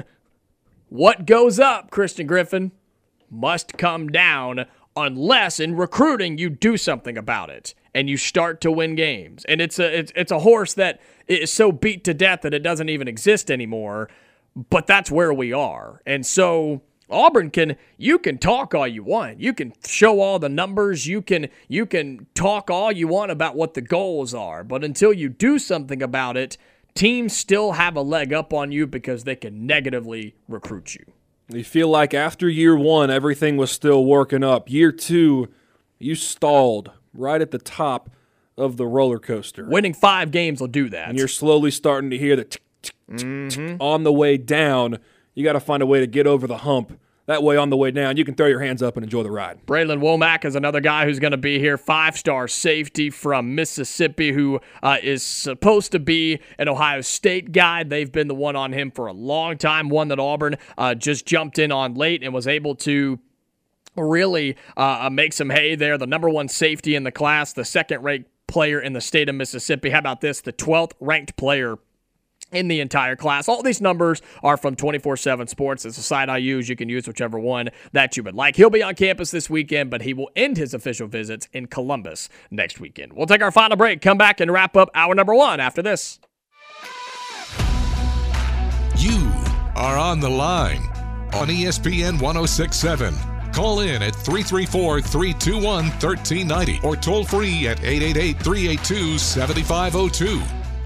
what goes up, Christian Griffin, must come down unless in recruiting you do something about it and you start to win games. And it's a horse that is so beat to death that it doesn't even exist anymore, but that's where we are. And so Auburn you can talk all you want. You can show all the numbers. You can talk all you want about what the goals are, but until you do something about it, teams still have a leg up on you because they can negatively recruit you. You feel like after year 1, everything was still working up. Year 2, you stalled right at the top of the roller coaster. Winning 5 games will do that. And you're slowly starting to hear the tick, tick, tick, tick on the way down. You got to find a way to get over the hump. That way, on the way down, you can throw your hands up and enjoy the ride. Braylon Womack is another guy who's going to be here, 5-star safety from Mississippi, who is supposed to be an Ohio State guy. They've been the one on him for a long time, one that Auburn just jumped in on late and was able to really make some hay there. The number 1 safety in the class, the second-ranked player in the state of Mississippi. How about this? The 12th ranked player in the entire class. All these numbers are from 24/7 Sports. It's a site I use. You can use whichever one that you would like. He'll be on campus this weekend, but he will end his official visits in Columbus next weekend. We'll take our final break, come back, and wrap up hour number 1 after this. You are on the line on ESPN 106.7. Call in at 334-321-1390 or toll free at 888-382-7502.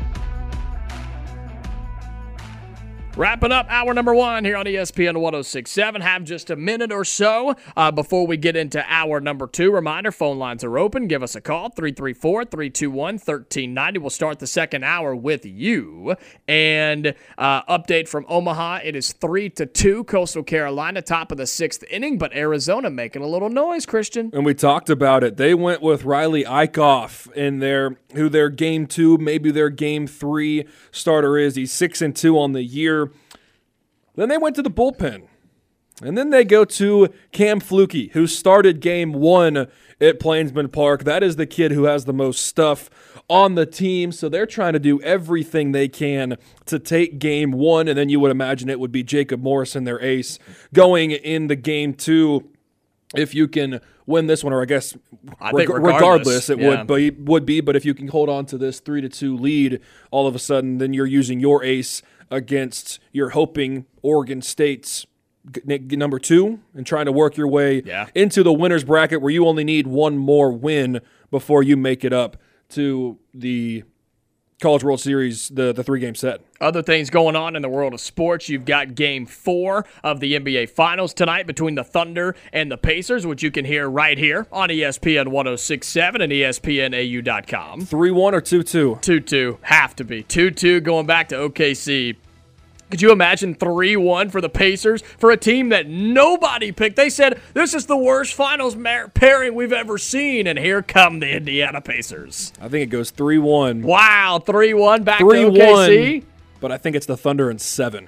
Wrapping up hour number 1 here on ESPN 106.7. Have just a minute or so before we get into hour number 2. Reminder, phone lines are open. Give us a call, 334-321-1390. We'll start the second hour with you. And update from Omaha, it is 3-2, Coastal Carolina, top of the 6th inning, but Arizona making a little noise, Christian. And we talked about it. They went with Riley Eichhoff in their game 2, maybe their game 3 starter is. He's 6-2 on the year. Then they went to the bullpen. And then they go to Cam Fluke, who started game 1 at Plainsman Park. That is the kid who has the most stuff on the team. So they're trying to do everything they can to take game 1. And then you would imagine it would be Jacob Morrison, their ace, going into game 2. If you can win this one, or I guess regardless it would be. But if you can hold on to this 3-2 lead, all of a sudden, then you're using your ace against you're hoping Oregon State's number 2 and trying to work your way into the winner's bracket where you only need one more win before you make it up to the College World Series, the 3-game set. Other things going on in the world of sports. You've got Game 4 of the NBA Finals tonight between the Thunder and the Pacers, which you can hear right here on ESPN 106.7 and ESPNAU.com. 3-1 or 2-2? 2-2. Have to be. 2-2 going back to OKC. Could you imagine 3-1 for the Pacers for a team that nobody picked? They said, this is the worst finals pairing we've ever seen, and here come the Indiana Pacers. I think it goes 3-1. Wow, 3-1 back to OKC? But I think it's the Thunder in 7.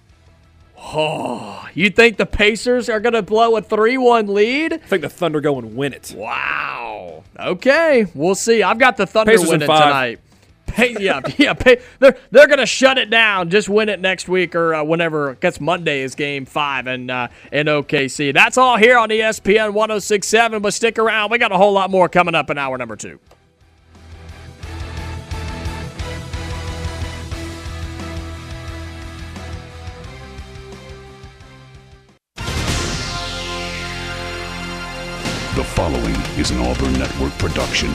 Oh, you think the Pacers are going to blow a 3-1 lead? I think the Thunder go and win it. Wow. Okay, we'll see. I've got the Thunder Pacers winning in 5. tonight. They're going to shut it down. Just win it next week or whenever. I guess Monday is Game 5 in OKC. That's all here on ESPN 106.7, but stick around. We got a whole lot more coming up in hour number 2. The following is an Auburn Network production.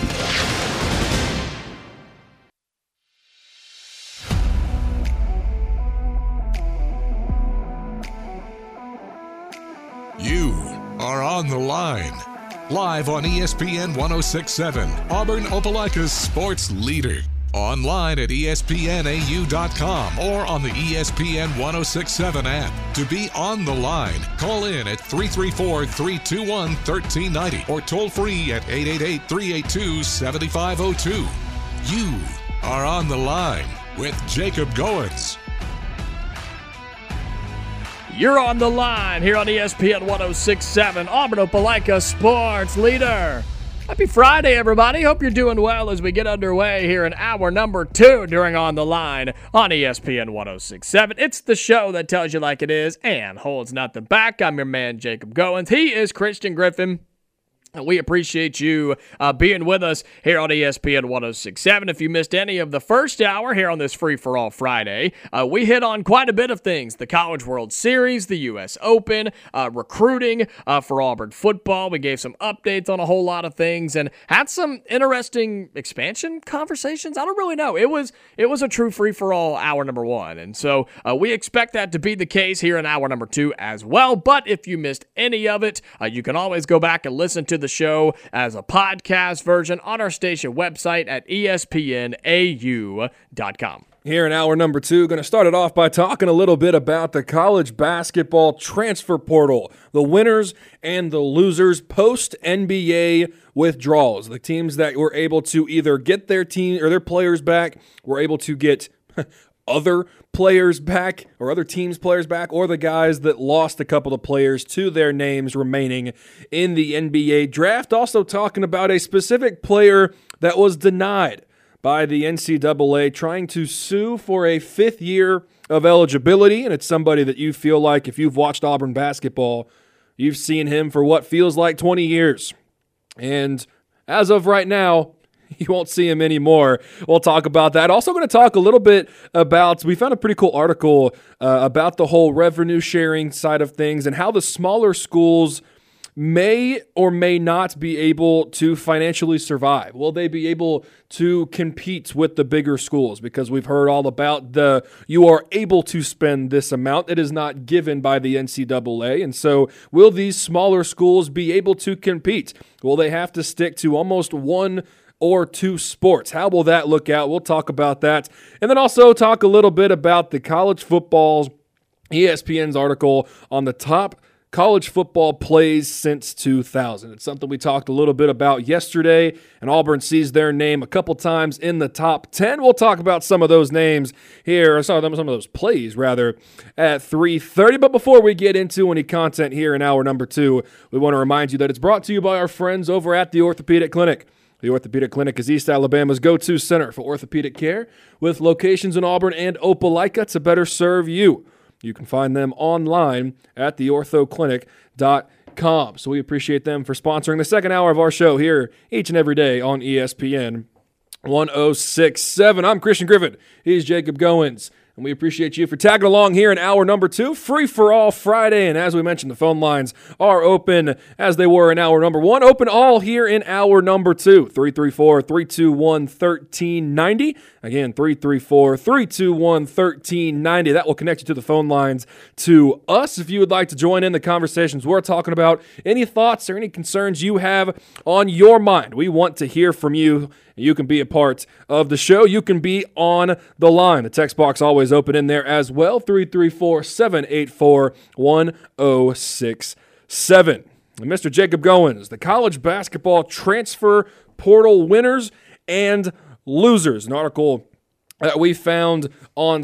You are on the line. Live on ESPN 106.7, Auburn Opelika's sports leader. Online at ESPNAU.com or on the ESPN 106.7 app. To be on the line, call in at 334-321-1390 or toll free at 888-382-7502. You are on the line with Jacob Goins. You're on the line here on ESPN 106.7, Auburn Opelika sports leader. Happy Friday, everybody. Hope you're doing well as we get underway here in hour number 2 during On the Line on ESPN 106.7. It's the show that tells you like it is and holds nothing back. I'm your man, Jacob Goins. He is Christian Griffin. And we appreciate you being with us here on ESPN 106.7. If you missed any of the first hour here on this Free-for-All Friday, we hit on quite a bit of things. The College World Series, the U.S. Open, recruiting for Auburn football. We gave some updates on a whole lot of things and had some interesting expansion conversations. I don't really know. It was a true free-for-all hour number 1. And so we expect that to be the case here in hour number 2 as well. But if you missed any of it, you can always go back and listen to the show as a podcast version on our station website at ESPNAU.com. Here in hour number 2, going to start it off by talking a little bit about the college basketball transfer portal, the winners and the losers post-NBA withdrawals. The teams that were able to either get their team or their players back were able to get other players back or other teams' players back, or the guys that lost a couple of players to their names remaining in the NBA draft. Also talking about a specific player that was denied by the NCAA trying to sue for a 5th year of eligibility, and it's somebody that you feel like if you've watched Auburn basketball, you've seen him for what feels like 20 years. And as of right now, you won't see him anymore. We'll talk about that. Also going to talk a little bit about, we found a pretty cool article about the whole revenue sharing side of things and how the smaller schools may or may not be able to financially survive. Will they be able to compete with the bigger schools? Because we've heard all about you are able to spend this amount. It is not given by the NCAA. And so will these smaller schools be able to compete? Will they have to stick to almost one or two sports? How will that look out? We'll talk about that. And then also talk a little bit about the college football's ESPN's article on the top college football plays since 2000. It's something we talked a little bit about yesterday, and Auburn sees their name a couple times in the top 10. We'll talk about some of those names here, or some of those plays, rather, at 3:30. But before we get into any content here in hour number 2, we want to remind you that it's brought to you by our friends over at the Orthopedic Clinic. The Orthopedic Clinic is East Alabama's go-to center for orthopedic care, with locations in Auburn and Opelika to better serve you. You can find them online at theorthoclinic.com. So we appreciate them for sponsoring the second hour of our show here each and every day on ESPN 106.7. I'm Christian Griffin. He's Jacob Goins. And we appreciate you for tagging along here in hour number 2, Free for All Friday. And as we mentioned, the phone lines are open as they were in hour number 1. Open all here in hour number 2, 334-321-1390. Again, 334-321-1390. That will connect you to the phone lines to us if you would like to join in the conversations we're talking about. Any thoughts or any concerns you have on your mind, we want to hear from you. You can be a part of the show. You can be on the line. The text box always open in there as well, 334-784-1067. And Mr. Jacob Goins, the college basketball transfer portal winners and losers. An article that we found on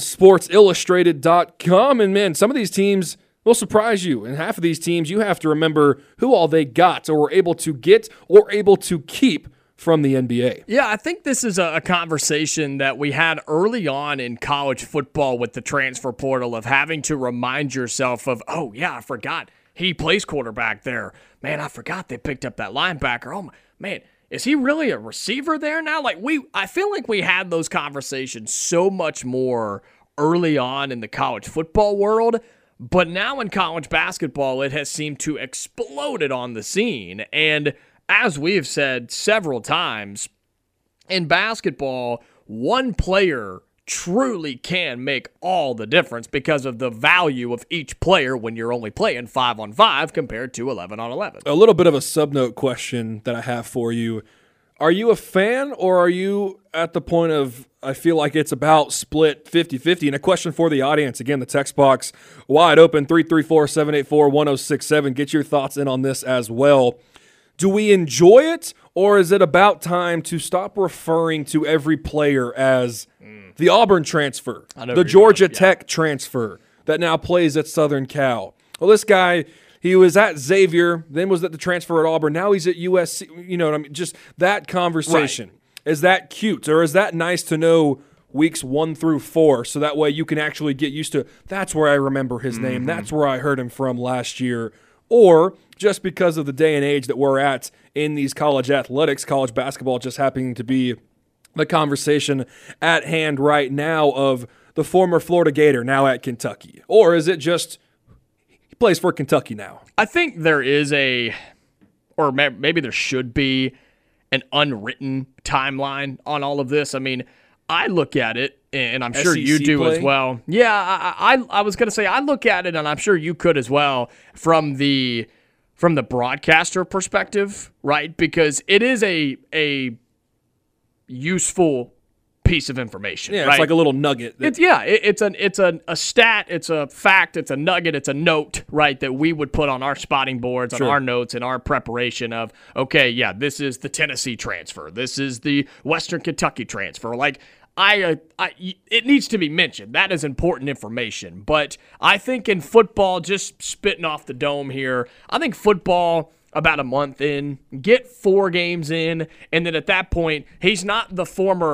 SportsIllustrated.com. And man, some of these teams will surprise you. And half of these teams, you have to remember who all they got or were able to get or able to keep from the NBA. Yeah, I think this is a conversation that we had early on in college football with the transfer portal of having to remind yourself of, oh, yeah, I forgot he plays quarterback there. Man, I forgot they picked up that linebacker. Oh, man, is he really a receiver there now? I feel like we had those conversations so much more early on in the college football world, but now in college basketball, it has seemed to exploded on the scene. And as we've said several times, in basketball, one player truly can make all the difference because of the value of each player when you're only playing 5-on-5 compared to 11-on-11. A little bit of a subnote question that I have for you. Are you a fan, or are you at the point of, I feel like it's about split 50-50? And a question for the audience. Again, the text box wide open, 334-784-1067. Get your thoughts in on this as well. Do we enjoy it, or is it about time to stop referring to every player as the Auburn transfer, the Georgia Tech transfer that now plays at Southern Cal? Well, this guy, he was at Xavier, then was at the transfer at Auburn. Now he's at USC. You know what I mean? Just that conversation. Right. Is that cute, or is that nice to know weeks 1 through 4, so that way you can actually get used to, that's where I remember his name. That's where I heard him from last year. Or just because of the day and age that we're at in these college athletics, college basketball just happening to be the conversation at hand right now of the former Florida Gator now at Kentucky? Or is it just he plays for Kentucky now? I think there is or maybe there should be an unwritten timeline on all of this. I mean, I look at it, and I'm sure you do play as well. Yeah, I was going to say I look at it, and I'm sure you could as well, from the broadcaster perspective, right? Because it is a useful piece of information. Yeah, right? It's like a little nugget. It's a stat, it's a fact, it's a nugget, it's a note, right, that we would put on our spotting boards, on our notes, in our preparation of, okay, yeah, this is the Tennessee transfer, this is the Western Kentucky transfer. Like, it needs to be mentioned. That is important information. But I think in football, just spitting off the dome here, I think football, about a month in, get 4 games in, and then at that point, he's not the former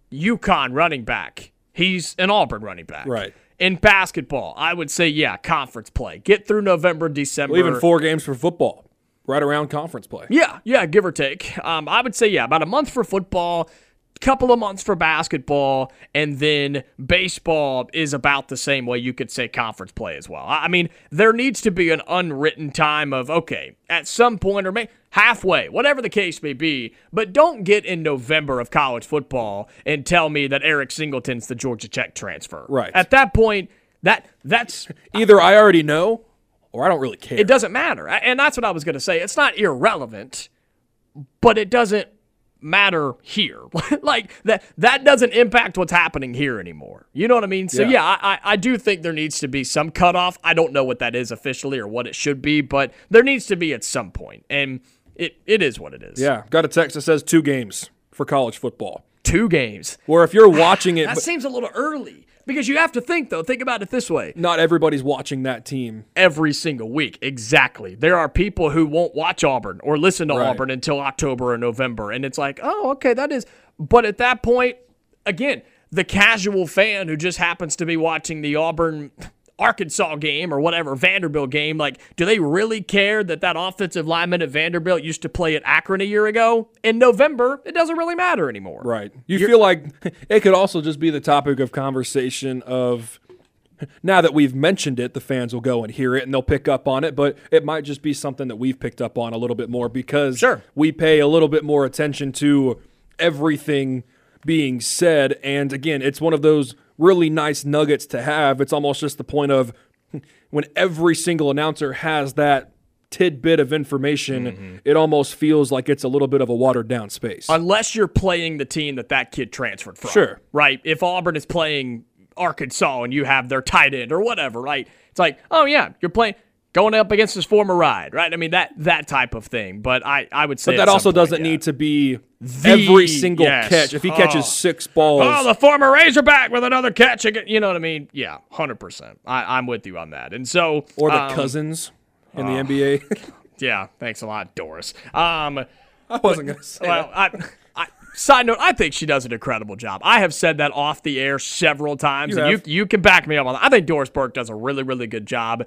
UConn running back. He's an Auburn running back. Right. In basketball, I would say, yeah, conference play. Get through November, December. Well, even 4 games for football, right around conference play. Yeah, give or take. I would say, yeah, about a month for football, couple of months for basketball, and then baseball is about the same way you could say conference play as well. I mean, there needs to be an unwritten time of, okay, at some point or maybe halfway, whatever the case may be, but don't get in November of college football and tell me that Eric Singleton's the Georgia Tech transfer. Right. At that point, that's either I already know or I don't really care. It doesn't matter. And that's what I was going to say. It's not irrelevant, but it doesn't matter here. Like that doesn't impact what's happening here anymore. You know what I mean? So yeah, I do think there needs to be some cutoff. I don't know what that is officially or what it should be, but there needs to be at some point. And it is what it is. Yeah. Got a text that says 2 games for college football. 2 games. Or if you're watching it, that seems a little early. Because you have to think about it this way. Not everybody's watching that team every single week. Exactly. There are people who won't watch Auburn or listen to Auburn until October or November. And it's like, oh, okay, that is. But at that point, again, the casual fan who just happens to be watching the Auburn Arkansas game or whatever, Vanderbilt game, like, do they really care that offensive lineman at Vanderbilt used to play at Akron a year ago? In November, it doesn't really matter anymore. Right. You feel like it could also just be the topic of conversation of, now that we've mentioned it, the fans will go and hear it and they'll pick up on it, but it might just be something that we've picked up on a little bit more because we pay a little bit more attention to everything being said. And again, it's one of those really nice nuggets to have. It's almost just the point of when every single announcer has that tidbit of information, it almost feels like it's a little bit of a watered down space. Unless you're playing the team that kid transferred from. Sure. Right? If Auburn is playing Arkansas and you have their tight end or whatever, right? It's like, oh yeah, you're playing going up against his former ride, right? I mean, that type of thing. But I would say that also doesn't need to be every single catch. If he catches 6 balls. Oh, the former Razorback with another catch. You know what I mean? Yeah, 100%. I'm with you on that. And so, or the Cousins in the NBA. Yeah, thanks a lot, Doris. I wasn't going to say that. Side note, I think she does an incredible job. I have said that off the air several times, and you can back me up on that. I think Doris Burke does a really, really good job.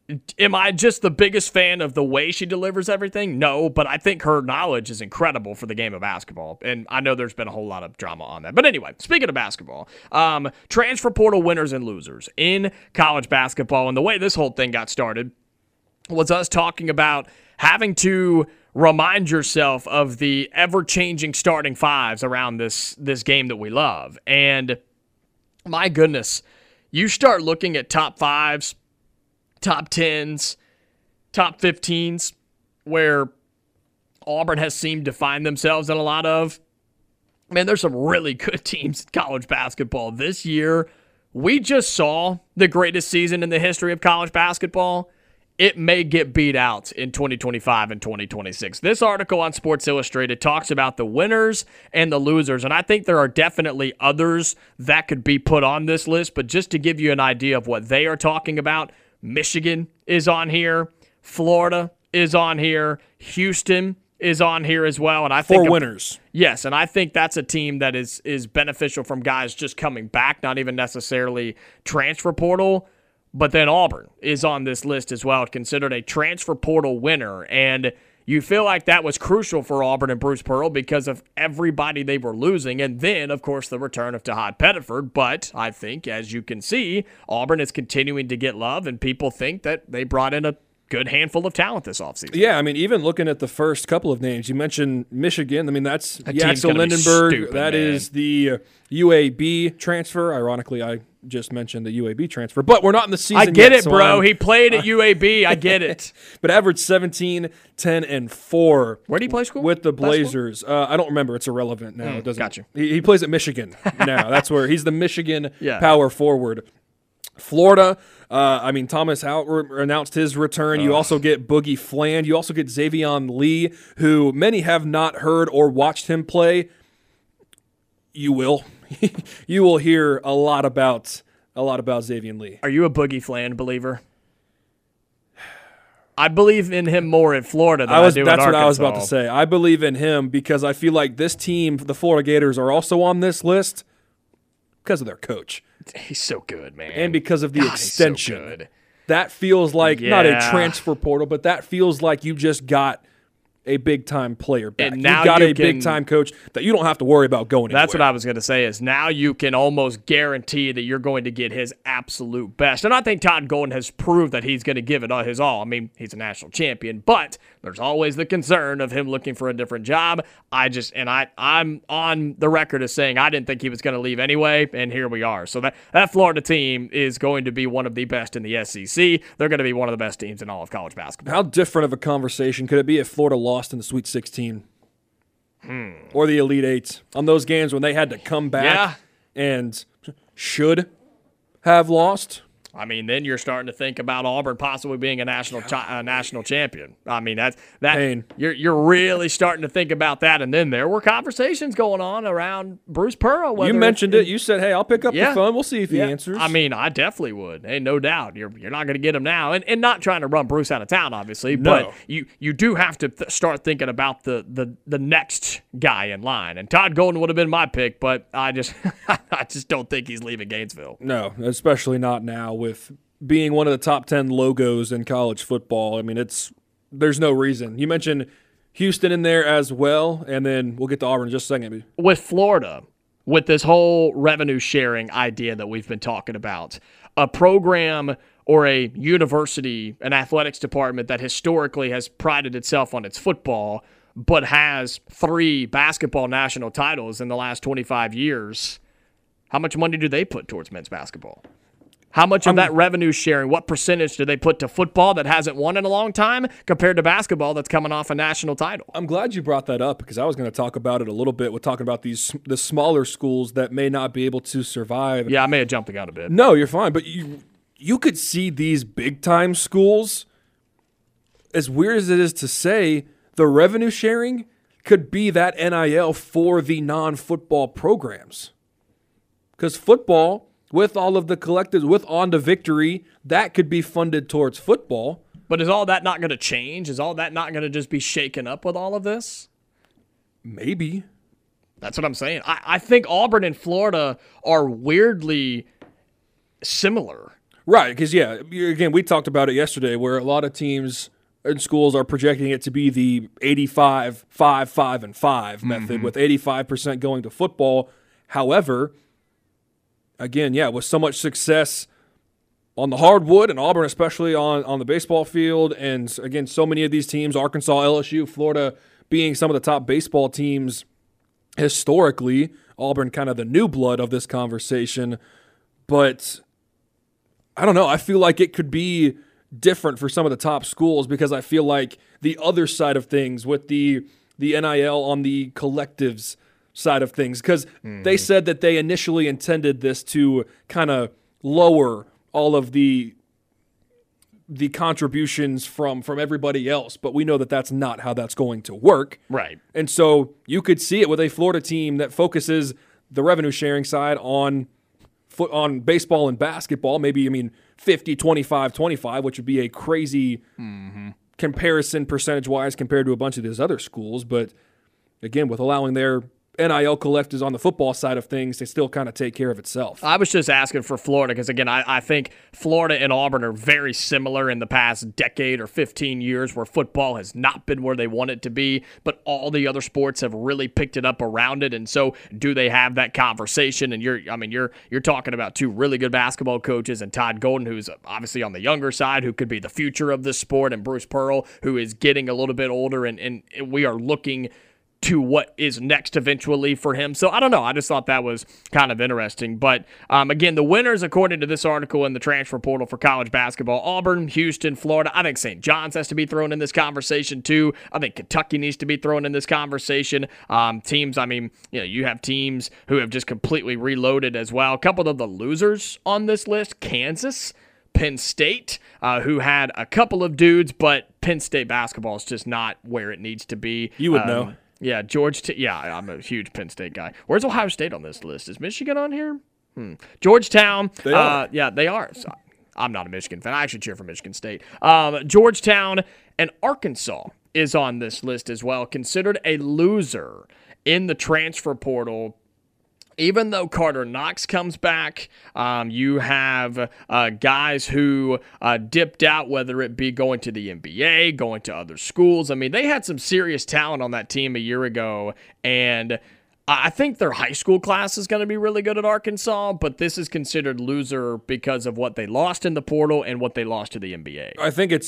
Am I just the biggest fan of the way she delivers everything? No, but I think her knowledge is incredible for the game of basketball, and I know there's been a whole lot of drama on that. But anyway, speaking of basketball, transfer portal winners and losers in college basketball, and the way this whole thing got started was us talking about having to remind yourself of the ever-changing starting fives around this game that we love. And my goodness, you start looking at top 5s, top 10s, top 15s, where Auburn has seemed to find themselves in a lot of. Man, there's some really good teams in college basketball this year. We just saw the greatest season in the history of college basketball. It may get beat out in 2025 and 2026. This article on Sports Illustrated talks about the winners and the losers, and I think there are definitely others that could be put on this list, but just to give you an idea of what they are talking about, Michigan is on here, Florida is on here, Houston is on here as well, and I think 4 winners. Yes, and I think that's a team that is beneficial from guys just coming back, not even necessarily transfer portal. But then Auburn is on this list as well, considered a transfer portal winner. And you feel like that was crucial for Auburn and Bruce Pearl because of everybody they were losing. And then, of course, the return of Tahad Pettiford. But I think, as you can see, Auburn is continuing to get love, and people think that they brought in a good handful of talent this offseason. Yeah, I mean, even looking at the first couple of names, you mentioned Michigan. I mean, that's Yaxel Lindenberg. That is the UAB transfer. Ironically, I just mentioned the UAB transfer, but we're not in the season yet. I get it, bro. He played at UAB. I get it. But averaged 17, 10, and 4. Where did he play school? With the Blazers. I don't remember. It's irrelevant now. It doesn't. Got you. He plays at Michigan now. That's where he's the Michigan power forward. Florida, I mean, Thomas Howard announced his return. You also get Boogie Fland. You also get Xavion Lee, who many have not heard or watched him play. You will. You will hear a lot about Xavion Lee. Are you a Boogie Fland believer? I believe in him more in Florida than I do in Arkansas. That's what I was about to say. I believe in him because I feel like this team, the Florida Gators, are also on this list. because of their coach. He's so good, man. And because of the God, extension. he's so good. That feels like not a Yeah. transfer portal, but that feels like you just got a big-time player back. And now you got you a can- big-time coach that you don't have to worry about going That's what anywhere. I was going to say is now you can almost guarantee that you're going to get his absolute best. And I think Todd Golden has proved that he's going to give it his all. I mean, he's a national champion, but there's always the concern of him looking for a different job. I'm on the record as saying I didn't think he was going to leave anyway, and here we are. So that Florida team is going to be one of the best in the SEC. They're going to be one of the best teams in all of college basketball. How different of a conversation could it be if Florida lost in the Sweet 16 or the Elite Eight on those games when they had to come back Yeah. and should have lost? I mean, then you're starting to think about Auburn possibly being a national champion. I mean, that Pain. you're really starting to think about that. And then there were conversations going on around Bruce Pearl. You whether- mentioned it. You said, hey, I'll pick up Yeah. the phone. We'll see if he Yeah. answers. I mean, I definitely would. Hey, no doubt. You're not going to get him now, and not trying to run Bruce out of town, obviously. No. But you do have to start thinking about the next guy in line. And Todd Golden would have been my pick, but I just I just don't think he's leaving Gainesville. No, especially not now with being one of the top 10 logos in college football. I mean, there's no reason. You mentioned Houston in there as well, and then we'll get to Auburn in just a second. With Florida, with this whole revenue sharing idea that we've been talking about, a program or a university, an athletics department that historically has prided itself on its football, but has 3 basketball national titles in the last 25 years, how much money do they put towards men's basketball? How much of that revenue sharing, what percentage do they put to football that hasn't won in a long time compared to basketball that's coming off a national title? I'm glad you brought that up because I was going to talk about it a little bit with talking about the smaller schools that may not be able to survive. Yeah, I may have jumped the gun a bit. No, you're fine, but you could see these big-time schools, as weird as it is to say, the revenue sharing could be that NIL for the non-football programs. Because football, with all of the collectives, with On to Victory, that could be funded towards football. But is all that not going to change? Is all that not going to just be shaken up with all of this? Maybe. That's what I'm saying. I think Auburn and Florida are weirdly similar. Right, because, yeah, again, we talked about it yesterday where a lot of teams and schools are projecting it to be the 85, 5, 5, and 5 method, with 85% going to football. However, again, yeah, with so much success on the hardwood and Auburn, especially on the baseball field, and again, so many of these teams, Arkansas, LSU, Florida, being some of the top baseball teams historically, Auburn kind of the new blood of this conversation, but I don't know. I feel like it could be different for some of the top schools because I feel like the other side of things with the NIL on the collectives side of things, because they said that they initially intended this to kind of lower all of the contributions from everybody else, but we know that that's not how that's going to work. Right. And so you could see it with a Florida team that focuses the revenue sharing side on baseball and basketball, maybe 50, 25, 25, which would be a crazy comparison percentage-wise compared to a bunch of these other schools, but again, with allowing their NIL collectives on the football side of things, they still kind of take care of itself. I was just asking for Florida because, again, I think Florida and Auburn are very similar in the past decade or 15 years where football has not been where they want it to be, but all the other sports have really picked it up around it. And so do they have that conversation? And you're talking about 2 really good basketball coaches and Todd Golden, who's obviously on the younger side, who could be the future of this sport, and Bruce Pearl, who is getting a little bit older, and we are looking to what is next eventually for him. So I don't know. I just thought that was kind of interesting. But again, the winners, according to this article in the transfer portal for college basketball, Auburn, Houston, Florida. I think St. John's has to be thrown in this conversation too. I think Kentucky needs to be thrown in this conversation. Teams, you have teams who have just completely reloaded as well. A couple of the losers on this list, Kansas, Penn State, who had a couple of dudes, but Penn State basketball is just not where it needs to be. You would know. Yeah, I'm a huge Penn State guy. Where's Ohio State on this list? Is Michigan on here? Georgetown. They are. Yeah, they are. So, I'm not a Michigan fan. I actually cheer for Michigan State. Georgetown and Arkansas is on this list as well, considered a loser in the transfer portal. even though Carter Knox comes back, you have guys who dipped out, whether it be going to the NBA, going to other schools. I mean, they had some serious talent on that team a year ago, and I think their high school class is going to be really good at Arkansas, but this is considered loser because of what they lost in the portal and what they lost to the NBA. I think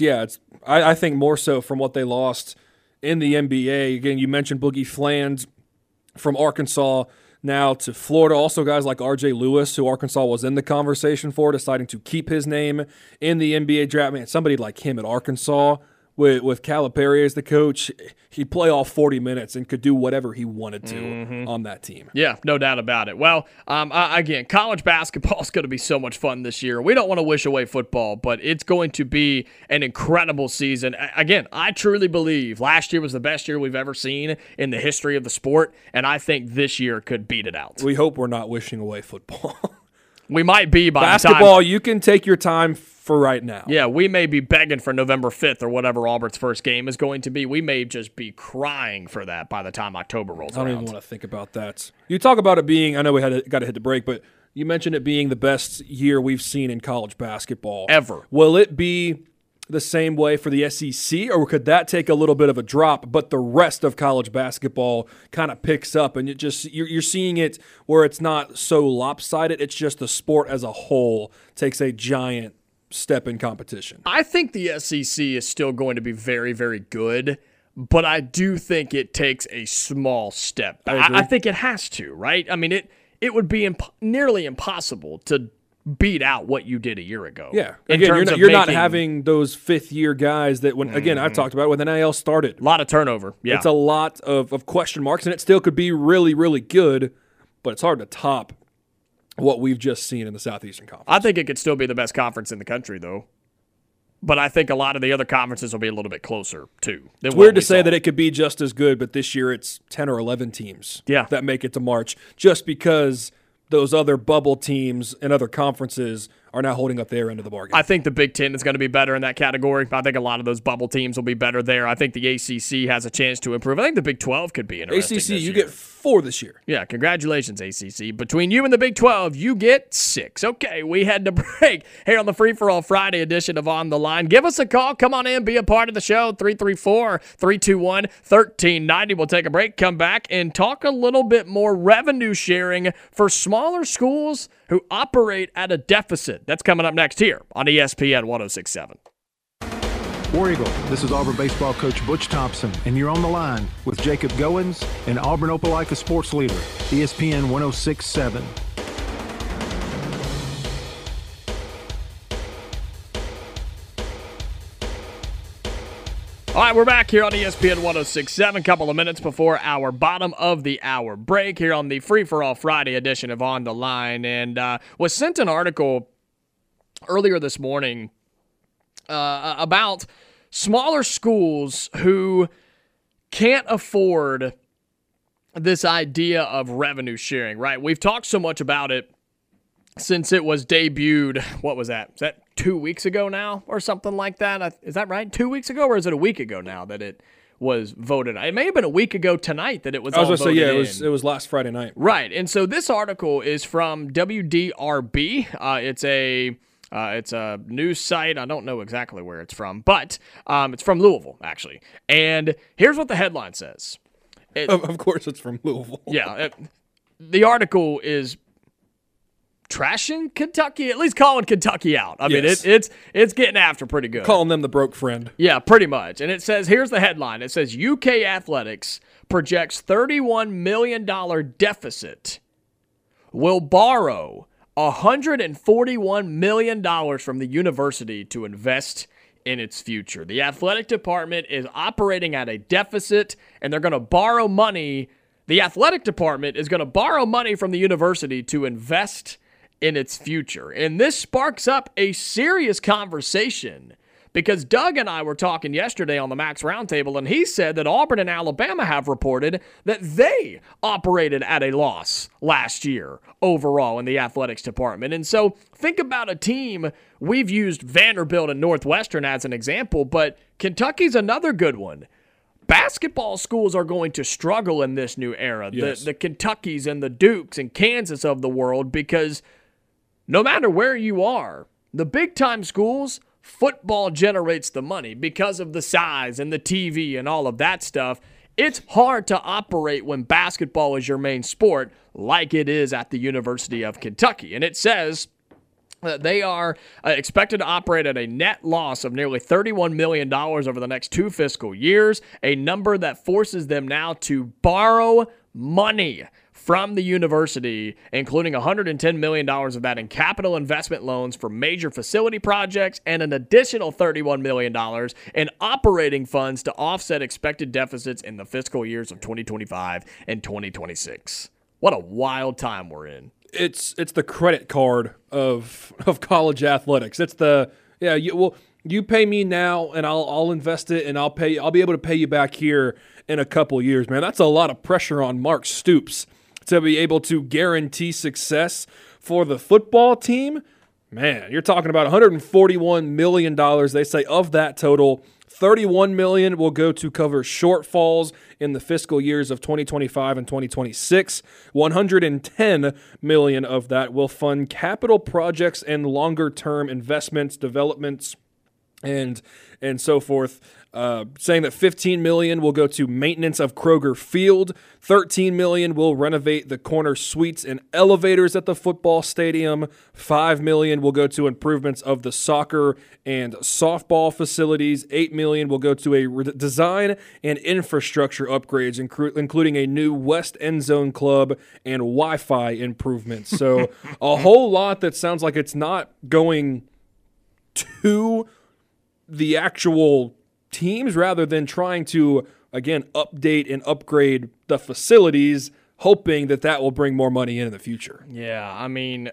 I think more so from what they lost in the NBA. Again, you mentioned Boogie Fland from Arkansas now to Florida. Also guys like R.J. Lewis, who Arkansas was in the conversation for, deciding to keep his name in the NBA draft. Man, somebody like him at Arkansas with Calipari as the coach, he'd play all 40 minutes and could do whatever he wanted to on that team. Yeah, no doubt about it. Well, again, college basketball is going to be so much fun this year. We don't want to wish away football, but it's going to be an incredible season. Again, I truly believe last year was the best year we've ever seen in the history of the sport, and I think this year could beat it out. We hope we're not wishing away football. We might be by basketball, the time. you can take your time for right now. Yeah, we may be begging for November 5th or whatever Auburn's first game is going to be. We may just be crying for that by the time October rolls around. I don't even want to think about that. You talk about it being, I know we got to hit the break, but you mentioned it being the best year we've seen in college basketball. Ever. Will it be the same way for the SEC, or could that take a little bit of a drop, but the rest of college basketball kind of picks up, and you're seeing it where it's not so lopsided, it's just the sport as a whole takes a giant step in competition? I think the SEC is still going to be very, very good, but I do think it takes a small step. I think it has to, right? I mean, it would be nearly impossible to beat out what you did a year ago. Yeah. Again, you're not having those fifth-year guys that, again, I've talked about when NIL started. A lot of turnover. Yeah. It's a lot of question marks, and it still could be really, really good, but it's hard to top what we've just seen in the Southeastern Conference. I think it could still be the best conference in the country, though. But I think a lot of the other conferences will be a little bit closer, too. It's weird to say that it could be just as good, but this year it's 10 or 11 teams that make it to March, just because those other bubble teams and other conferences are now holding up their end of the bargain. I think the Big Ten is going to be better in that category. I think a lot of those bubble teams will be better there. I think the ACC has a chance to improve. I think the Big 12 could be interesting ACC, this you year. get 4 this year. Yeah, congratulations, ACC. Between you and the Big 12, you get 6. Okay, we had to break here on the Free For All Friday edition of On the Line. Give us a call. Come on in. Be a part of the show. 334-321-1390. We'll take a break, come back, and talk a little bit more revenue sharing for smaller schools who operate at a deficit. That's coming up next here on ESPN 106.7. War Eagle, this is Auburn baseball coach Butch Thompson, and you're on the line with Jacob Goins and Auburn Opelika sports leader, ESPN 106.7. All right, we're back here on ESPN 106.7, couple of minutes before our bottom of the hour break here on the Free For All Friday edition of On the Line, and was sent an article earlier this morning about smaller schools who can't afford this idea of revenue sharing, right? We've talked so much about it since it was debuted. What was that? Is that 2 weeks ago now or something like that? Is that right? 2 weeks ago, or is it a week ago now that it was voted? It may have been a week ago tonight that it was. I was going to say, yeah, it was last Friday night. Right, and so this article is from WDRB. It's a news site. I don't know exactly where it's from, but it's from Louisville, actually. And here's what the headline says. Of course it's from Louisville. Yeah. The article is trashing Kentucky, at least calling Kentucky out. I mean, it's getting after pretty good. Calling them the broke friend. Yeah, pretty much. And it says, here's the headline. It says, UK Athletics projects $31 million deficit, will borrow $141 million from the university to invest in its future. The athletic department is operating at a deficit, and they're going to borrow money. The athletic department is going to borrow money from the university to invest in its future. And this sparks up a serious conversation, because Doug and I were talking yesterday on the Max Roundtable, and he said that Auburn and Alabama have reported that they operated at a loss last year overall in the athletics department. And so think about a team. We've used Vanderbilt and Northwestern as an example, but Kentucky's another good one. basketball schools are going to struggle in this new era. Yes. The Kentuckys and the Dukes and Kansas of the world, because no matter where you are, the big-time schools, football generates the money because of the size and the TV and all of that stuff. It's hard to operate when basketball is your main sport like it is at the University of Kentucky. And it says they are expected to operate at a net loss of nearly $31 million over the next 2 fiscal years, a number that forces them now to borrow money from the university, including $110 million of that in capital investment loans for major facility projects and an additional $31 million in operating funds to offset expected deficits in the fiscal years of 2025 and 2026. What a wild time we're in. It's the credit card of college athletics. It's the you pay me now and I'll invest it and I'll be able to pay you back here in a couple years, man. That's a lot of pressure on Mark Stoops to be able to guarantee success for the football team. Man, you're talking about $141 million. They say of that total, $31 million will go to cover shortfalls in the fiscal years of 2025 and 2026. $110 million of that will fund capital projects and longer-term investments, developments, and so forth. Saying that $15 million will go to maintenance of Kroger Field, $13 million will renovate the corner suites and elevators at the football stadium, $5 million will go to improvements of the soccer and softball facilities, $8 million will go to a design and infrastructure upgrades, including a new West End Zone club and Wi-Fi improvements. So a whole lot that sounds like it's not going to the actual teams rather than trying to, again, update and upgrade the facilities, hoping that will bring more money in the future. Yeah, I mean,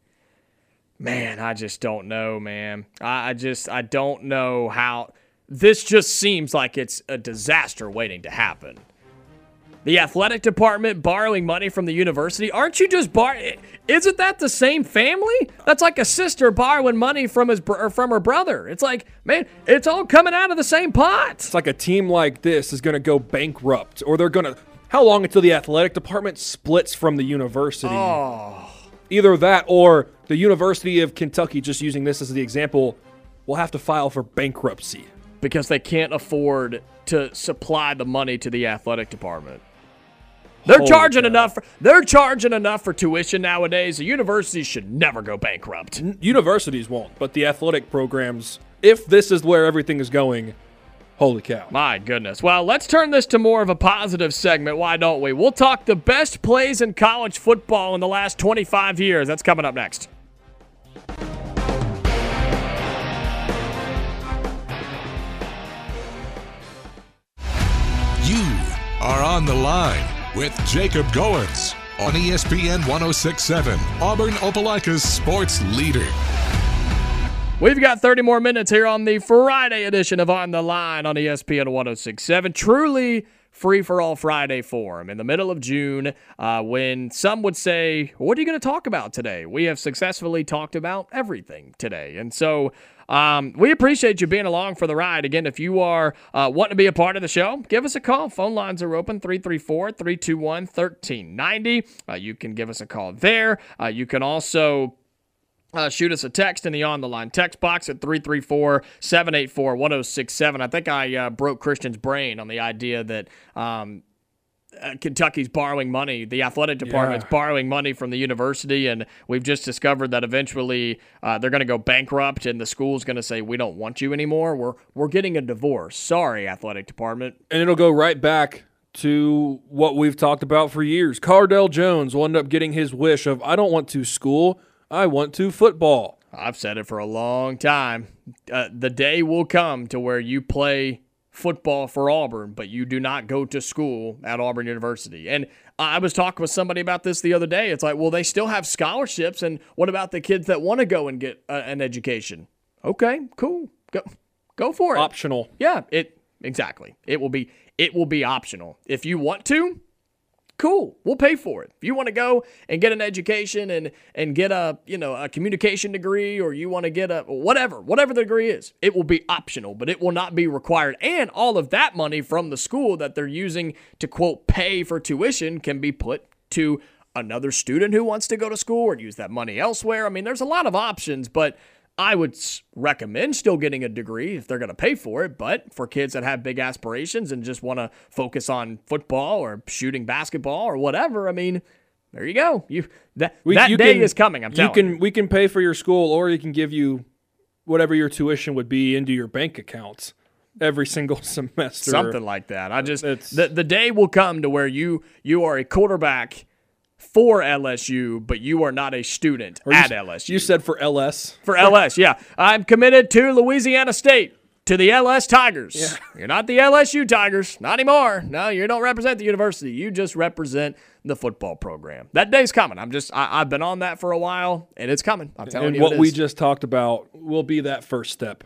man, I just don't know, man. I don't know how. This just seems like it's a disaster waiting to happen. The athletic department borrowing money from the university. Aren't you just Isn't that the same family? That's like a sister borrowing money from from her brother. It's like, man, it's all coming out of the same pot. It's like a team like this is going to go bankrupt, or they're going to. How long until the athletic department splits from the university? Oh. Either that, or the University of Kentucky, just using this as the example, will have to file for bankruptcy because they can't afford to supply the money to the athletic department. They're charging enough for tuition nowadays. The universities should never go bankrupt. Universities won't, but the athletic programs, if this is where everything is going, holy cow. My goodness. Well, let's turn this to more of a positive segment. Why don't we? We'll talk the best plays in college football in the last 25 years. That's coming up next. You are on the line with Jacob Goins on ESPN 106.7, Auburn Opelika's sports leader. We've got 30 more minutes here on the Friday edition of On the Line on ESPN 106.7. Truly free-for-all Friday forum in the middle of June when some would say, what are you going to talk about today? We have successfully talked about everything today. And so we appreciate you being along for the ride. Again, if you are wanting to be a part of the show, give us a call. Phone lines are open, 334-321-1390. You can give us a call there. You can also shoot us a text in the On the Line text box at 334-784-1067. I think I broke Christian's brain on the idea that Kentucky's borrowing money, the athletic department's borrowing money from the university, and we've just discovered that eventually they're going to go bankrupt and the school's going to say, we don't want you anymore. We're getting a divorce. Sorry, athletic department. And it'll go right back to what we've talked about for years. Cardell Jones will end up getting his wish of, I don't want to school, I want to football. I've said it for a long time. The day will come to where you play football for Auburn, but you do not go to school at Auburn University. And I was talking with somebody about this the other day. It's like, well, they still have scholarships, and what about the kids that want to go and get an education? Okay, cool. Go for it. Optional. Yeah, exactly. It will be optional. If you want to, cool. We'll pay for it. If you want to go and get an education and get a communication degree, or you want to get a whatever the degree is, it will be optional, but it will not be required. And all of that money from the school that they're using to, quote, pay for tuition can be put to another student who wants to go to school or use that money elsewhere. I mean, there's a lot of options, but I would recommend still getting a degree if they're going to pay for it. But for kids that have big aspirations and just want to focus on football or shooting basketball or whatever, I mean, there you go. That day is coming, I'm telling you. We can pay for your school, or you can give you whatever your tuition would be into your bank accounts every single semester. Something like that. The day will come to where you are a quarterback for LSU, but you are not a student at LSU. You said for LS? For LS, yeah. I'm committed to Louisiana State, to the LS Tigers. Yeah. You're not the LSU Tigers. Not anymore. No, you don't represent the university. You just represent the football program. That day's coming. I've been on that for a while, and it's coming. I'm telling you, what we just talked about will be that first step,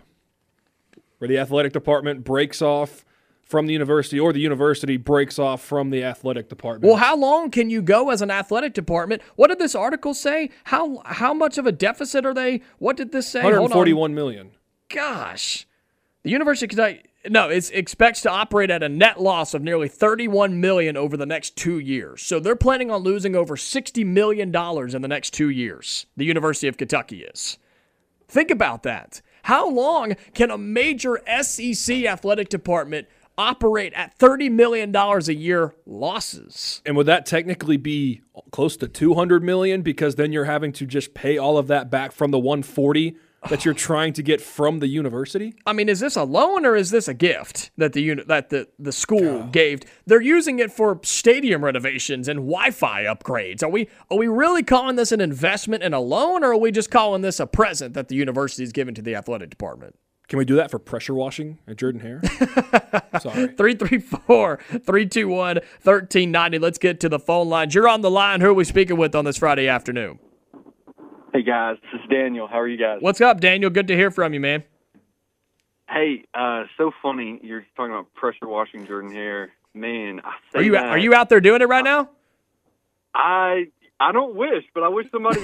where the athletic department breaks off from the university, or the university breaks off from the athletic department. Well, how long can you go as an athletic department? What did this article say? How much of a deficit are they? What did this say? $141 million. Gosh. The University of Kentucky, it expects to operate at a net loss of nearly $31 million over the next 2 years. So they're planning on losing over $60 million in the next 2 years. The University of Kentucky is. Think about that. How long can a major SEC athletic department operate at $30 million a year losses? And would that technically be close to $200 million, because then you're having to just pay all of that back from the $140 that you're trying to get from the university? I mean, is this a loan or is this a gift that the school gave? They're using it for stadium renovations and Wi-Fi upgrades. Are we really calling this an investment and a loan, or are we just calling this a present that the university is giving to the athletic department? Can we do that for pressure washing at Jordan Hare? Sorry. 334-321-1390. Let's get to the phone lines. You're on the line. Who are we speaking with on this Friday afternoon? Hey, guys. This is Daniel. How are you guys? What's up, Daniel? Good to hear from you, man. Hey, so funny. You're talking about pressure washing Jordan Hare. Man, are you out there doing it right now? I don't wish, but I wish somebody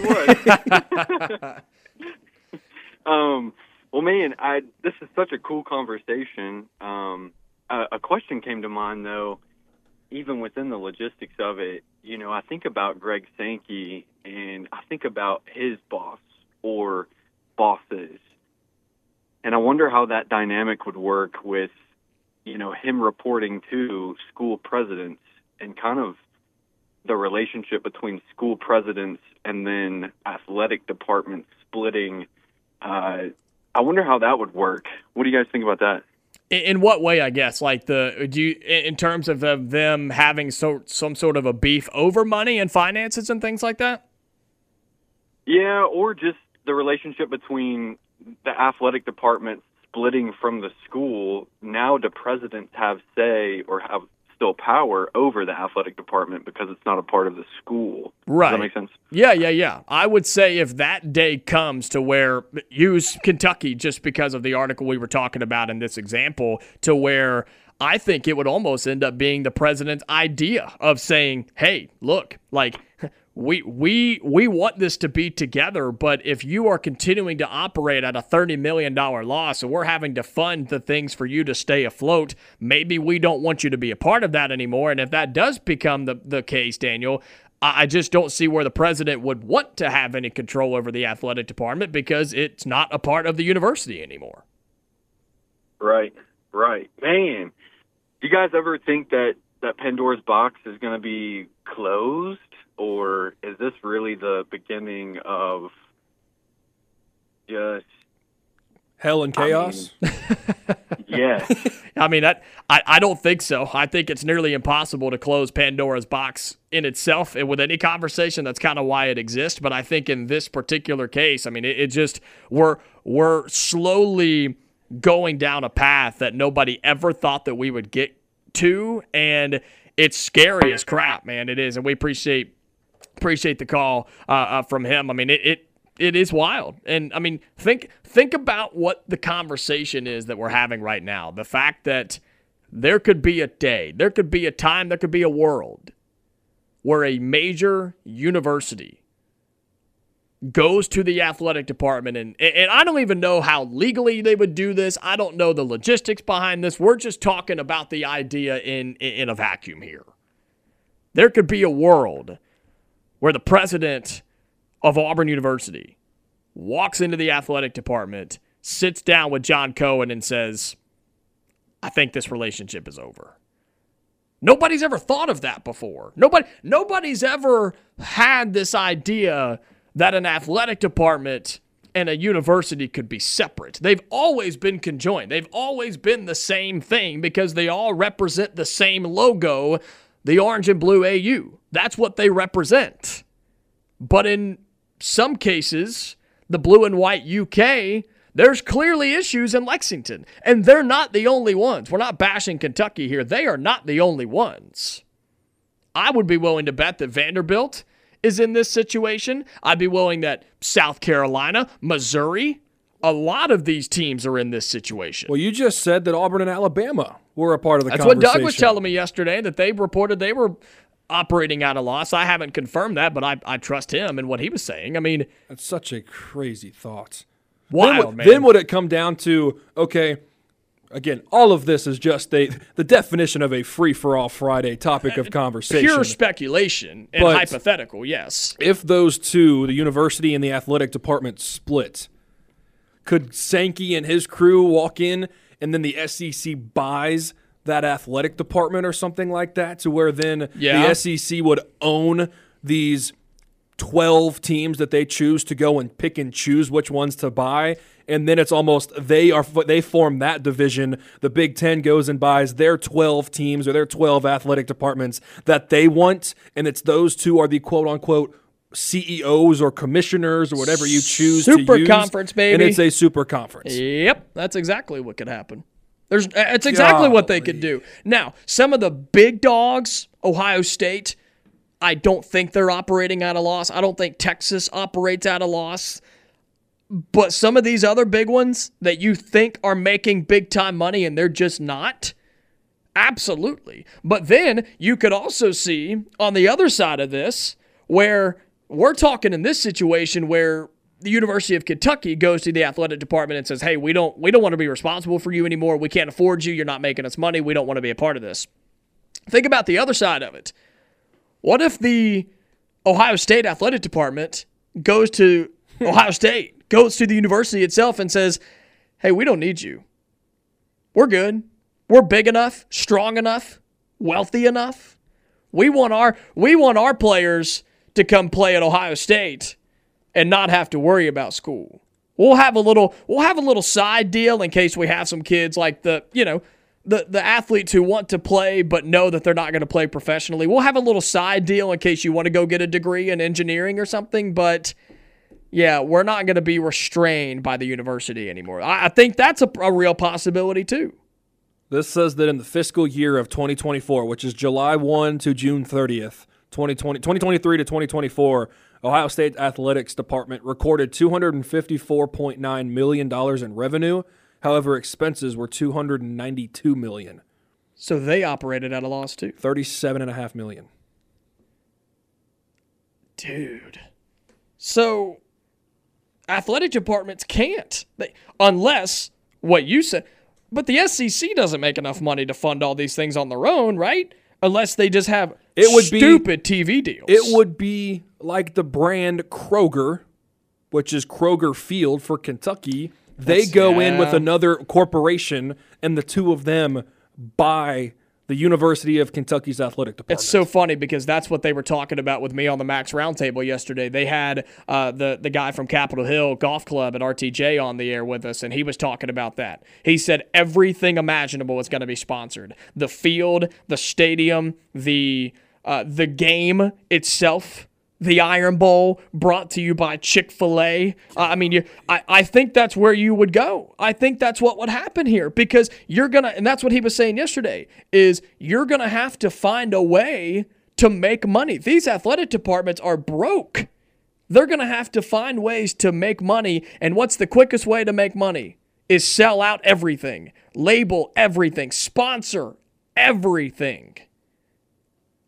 would. Well, man, this is such a cool conversation. A question came to mind, though, even within the logistics of it. You know, I think about Greg Sankey, and I think about his boss or bosses. And I wonder how that dynamic would work with, you know, him reporting to school presidents, and kind of the relationship between school presidents and then athletic departments splitting. I wonder how that would work. What do you guys think about that? In what way, I guess? Like in terms of them having some sort of a beef over money and finances and things like that? Yeah, or just the relationship between the athletic department splitting from the school. Now the presidents have say or have still power over the athletic department because it's not a part of the school. Right. Does that make sense? Yeah. I would say if that day comes to where, use Kentucky just because of the article we were talking about in this example, to where I think it would almost end up being the president's idea of saying, hey, look, like, we want this to be together, but if you are continuing to operate at a $30 million loss and we're having to fund the things for you to stay afloat, maybe we don't want you to be a part of that anymore. And if that does become the case, Daniel, I just don't see where the president would want to have any control over the athletic department, because it's not a part of the university anymore. Right. Man, do you guys ever think that Pandora's box is going to be closed? Or is this really the beginning of just hell and chaos? Yeah. I mean, I don't think so. I think it's nearly impossible to close Pandora's box in itself and with any conversation. That's kind of why it exists. But I think in this particular case, I mean, it just we're slowly going down a path that nobody ever thought that we would get to, and it's scary as crap, man. It is, and we appreciate the call from him. I mean, it is wild. And I mean, think about what the conversation is that we're having right now. The fact that there could be a day, there could be a time, there could be a world where a major university goes to the athletic department, and I don't even know how legally they would do this. I don't know the logistics behind this. We're just talking about the idea in a vacuum here. There could be a world where the president of Auburn University walks into the athletic department, sits down with John Cohen, and says, I think this relationship is over. Nobody's ever thought of that before. Nobody's ever had this idea that an athletic department and a university could be separate. They've always been conjoined. They've always been the same thing because they all represent the same logo, the orange and blue AU. That's what they represent. But in some cases, the blue and white UK, there's clearly issues in Lexington. And they're not the only ones. We're not bashing Kentucky here. They are not the only ones. I would be willing to bet that Vanderbilt is in this situation. I'd be willing that South Carolina, Missouri, a lot of these teams are in this situation. Well, you just said that Auburn and Alabama were a part of the conversation. That's what Doug was telling me yesterday, that they reported they were operating at a loss. I haven't confirmed that, but I trust him and what he was saying. I mean, that's such a crazy thought. Wild, man. Then would it come down to, okay, again, all of this is just the definition of a free-for-all Friday topic of conversation. Pure speculation and hypothetical, yes. If those two, the university and the athletic department, split, could Sankey and his crew walk in and then the SEC buys that athletic department or something like that, to where then the SEC would own these 12 teams that they choose to go and pick and choose which ones to buy, and then it's almost they form that division. The Big Ten goes and buys their 12 teams or their 12 athletic departments that they want, and it's those two are the quote-unquote CEOs or commissioners or whatever you choose to use. Super conference, baby. And it's a super conference. Yep, that's exactly what could happen. It's exactly what they could do. Now, some of the big dogs, Ohio State, I don't think they're operating at a loss. I don't think Texas operates at a loss. But some of these other big ones that you think are making big-time money and they're just not, absolutely. But then you could also see on the other side of this where we're talking in this situation where the University of Kentucky goes to the athletic department and says, hey, we don't want to be responsible for you anymore. We can't afford you. You're not making us money. We don't want to be a part of this. Think about the other side of it. What if the Ohio State athletic department goes to Ohio State, goes to the university itself and says, hey, we don't need you. We're good. We're big enough, strong enough, wealthy enough. We want our players to come play at Ohio State and not have to worry about school. We'll have a little side deal in case we have some kids like the athletes who want to play but know that they're not going to play professionally. We'll have a little side deal in case you want to go get a degree in engineering or something, but yeah, we're not going to be restrained by the university anymore. I think that's a real possibility too. This says that in the fiscal year of 2024, which is July 1 to June 30th, 2023 to 2024, Ohio State Athletics Department recorded $254.9 million in revenue. However, expenses were $292 million. So they operated at a loss too. $37.5 million. Dude. So athletic departments can't. Unless what you said. But the SEC doesn't make enough money to fund all these things on their own, right? Unless they just have stupid TV deals. It would be like the brand Kroger, which is Kroger Field for Kentucky. They go in with another corporation, and the two of them buy the University of Kentucky's athletic department. It's so funny because that's what they were talking about with me on the Max Roundtable yesterday. They had the guy from Capitol Hill Golf Club at RTJ on the air with us, and he was talking about that. He said everything imaginable is going to be sponsored. The field, the stadium, the game itself, the Iron Bowl, brought to you by Chick-fil-A. I think that's where you would go. I think that's what would happen here because you're going to, and that's what he was saying yesterday, is you're going to have to find a way to make money. These athletic departments are broke. They're going to have to find ways to make money, and what's the quickest way to make money is sell out everything, label everything, sponsor everything.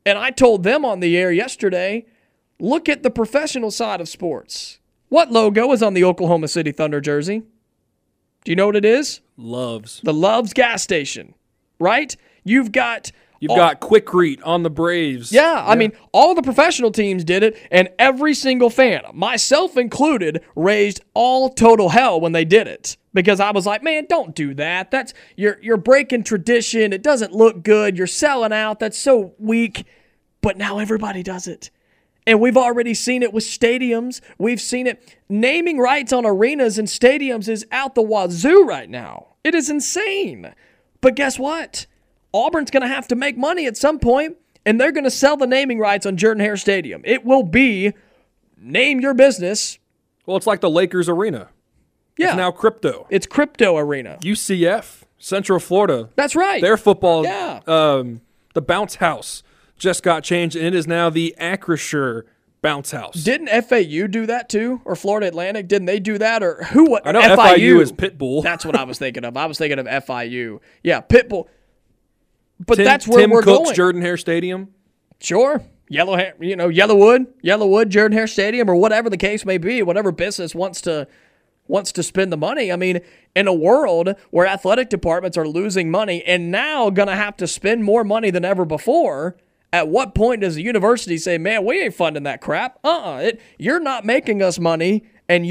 And I told them on the air yesterday, look at the professional side of sports. What logo is on the Oklahoma City Thunder jersey? Do you know what it is? Loves. The Loves gas station, right? You've got Quikrete on the Braves. Yeah, I mean, all the professional teams did it, and every single fan, myself included, raised all total hell when they did it. Because I was like, man, don't do that. That's you're breaking tradition. It doesn't look good. You're selling out. That's so weak. But now everybody does it. And we've already seen it with stadiums. We've seen it. Naming rights on arenas and stadiums is out the wazoo right now. It is insane. But guess what? Auburn's going to have to make money at some point, and they're going to sell the naming rights on Jordan-Hare Stadium. It will be name your business. Well, it's like the Lakers arena. Yeah. It's now crypto. It's Crypto Arena. UCF, Central Florida. That's right. Their football, Yeah. The Bounce House just got changed, and it is now the Acrisure Bounce House. Didn't FAU do that too? Or Florida Atlantic? Didn't they do that? Or who? What? I know FIU is Pitbull. That's what I was thinking of. I was thinking of FIU. Yeah, Pitbull. But that's where Tim we're Cook's going. Jordan-Hare Stadium. Sure. Yellowwood Jordan-Hare Stadium, or whatever the case may be, whatever business wants to spend the money. I mean, in a world where athletic departments are losing money and now going to have to spend more money than ever before, at what point does the university say, man, we ain't funding that crap? You're not making us money, and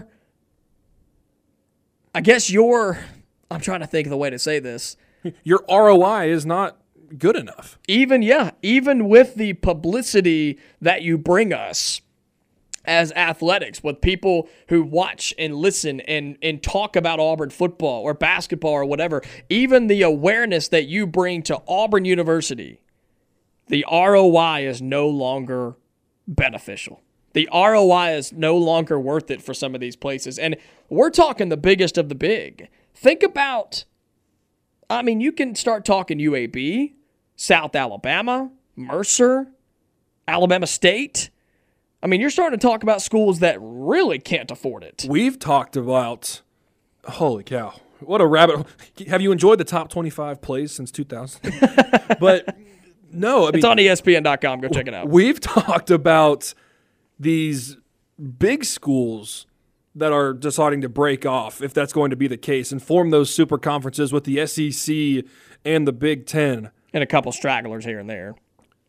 I'm trying to think of the way to say this. Your ROI is not good enough. Even with the publicity that you bring us as athletics, with people who watch and listen and talk about Auburn football or basketball or whatever, even the awareness that you bring to Auburn University, the ROI is no longer beneficial. The ROI is no longer worth it for some of these places. And we're talking the biggest of the big. Think about, you can start talking UAB, South Alabama, Mercer, Alabama State. You're starting to talk about schools that really can't afford it. We've talked about, holy cow, what a rabbit. Have you enjoyed the top 25 plays since 2000? But no, it's on ESPN.com. Go check it out. We've talked about these big schools that are deciding to break off, if that's going to be the case, and form those super conferences with the SEC and the Big Ten. And a couple stragglers here and there.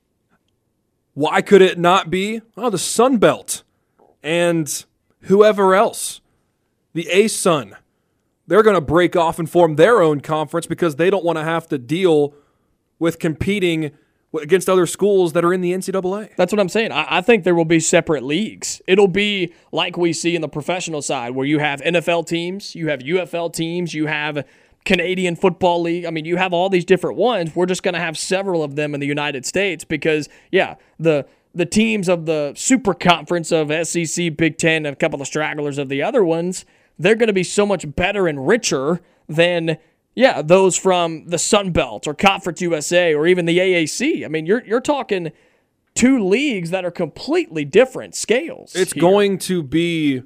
Why could it not be the Sun Belt and whoever else? The ASUN. They're going to break off and form their own conference because they don't want to have to deal with competing against other schools that are in the NCAA. That's what I'm saying. I think there will be separate leagues. It'll be like we see in the professional side where you have NFL teams, you have UFL teams, you have Canadian Football League. You have all these different ones. We're just going to have several of them in the United States because, the teams of the super conference of SEC, Big Ten, and a couple of stragglers of the other ones, they're going to be so much better and richer than those from the Sun Belt or Conference USA or even the AAC. You're talking two leagues that are completely different scales. It's going to be,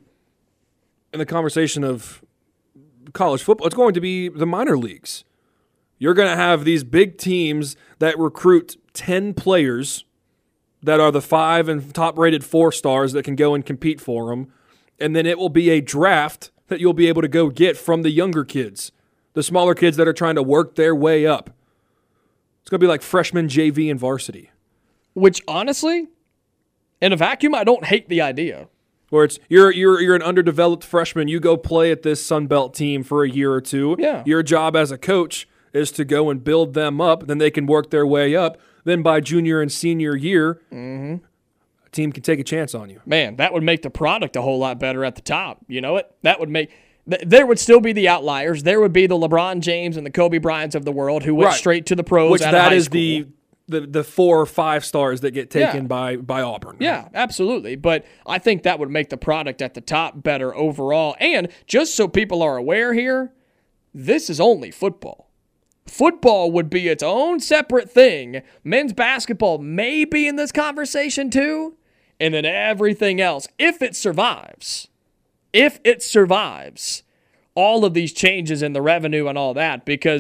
in the conversation of college football, it's going to be the minor leagues. You're going to have these big teams that recruit 10 players that are the 5 and top-rated 4 stars that can go and compete for them, and then it will be a draft that you'll be able to go get from the younger kids, the smaller kids that are trying to work their way up. It's going to be like freshman, JV, and varsity. Which, honestly, in a vacuum, I don't hate the idea. Where it's you're an underdeveloped freshman, you go play at this Sun Belt team for a year or two. Yeah. Your job as a coach is to go and build them up, then they can work their way up. Then by junior and senior year, a team can take a chance on you. Man, that would make the product a whole lot better at the top. You know it? That would make... There would still be the outliers. There would be the LeBron James and the Kobe Bryants of the world who went straight to the pros out of high school. Which that is the 4 or 5 stars that get taken by Auburn. Yeah, absolutely. But I think that would make the product at the top better overall. And just so people are aware here, this is only football. Football would be its own separate thing. Men's basketball may be in this conversation too. And then everything else, if it survives, all of these changes in the revenue and all that, because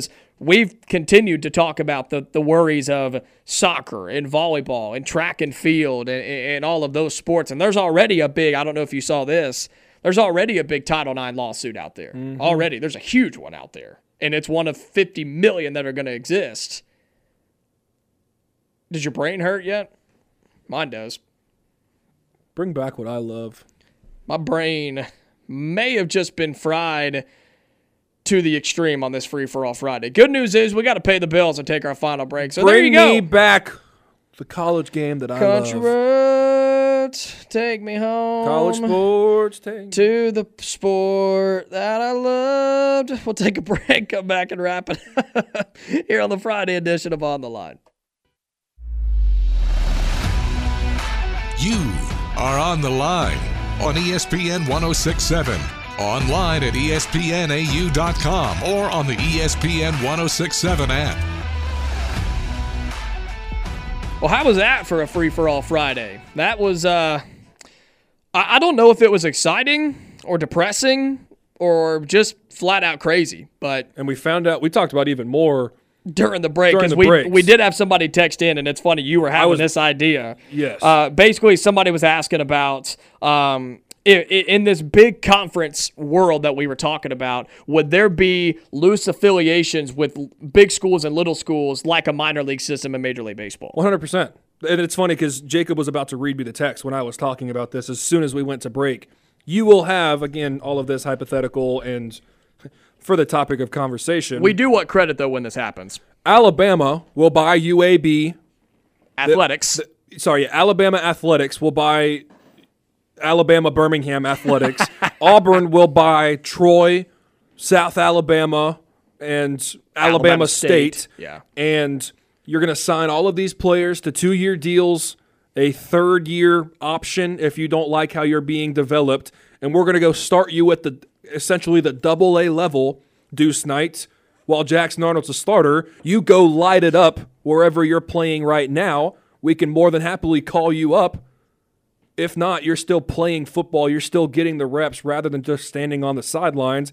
we've continued to talk about the worries of soccer and volleyball and track and field and all of those sports. And there's already a big, I don't know if you saw this, there's already a big Title IX lawsuit out there. Already. There's a huge one out there. And it's one of 50 million that are going to exist. Does your brain hurt yet? Mine does. Bring back what I love. My brain may have just been fried to the extreme on this Free-for-All Friday. Good news is we got to pay the bills and take our final break. So there you go. Bring me back the college game that I Country love. roads, take me home. College sports, to the sport that I loved. We'll take a break, come back and wrap it up here on the Friday edition of On the Line. You are on the line on ESPN 1067, online at espnau.com, or on the ESPN 1067 app. Well, how was that for a Free-for-All Friday? That was, I don't know if it was exciting or depressing or just flat out crazy, but. And we found out, we talked about even more during the break, because breaks. we did have somebody text in, and it's funny, you were having this idea. Yes. Basically, somebody was asking about, in this big conference world that we were talking about, would there be loose affiliations with big schools and little schools like a minor league system in Major League Baseball? 100%. And it's funny because Jacob was about to read me the text when I was talking about this as soon as we went to break. You will have, again, all of this hypothetical and for the topic of conversation. We do want credit, though, when this happens. Alabama will buy UAB. Athletics. Alabama Athletics will buy Alabama Birmingham Athletics. Auburn will buy Troy, South Alabama, and Alabama State. Yeah. And you're going to sign all of these players to 2-year deals, a 3rd-year option if you don't like how you're being developed. And we're going to go start you at essentially the AA level, Deuce Knight, while Jackson Arnold's a starter. You go light it up wherever you're playing right now. We can more than happily call you up. If not, you're still playing football. You're still getting the reps rather than just standing on the sidelines.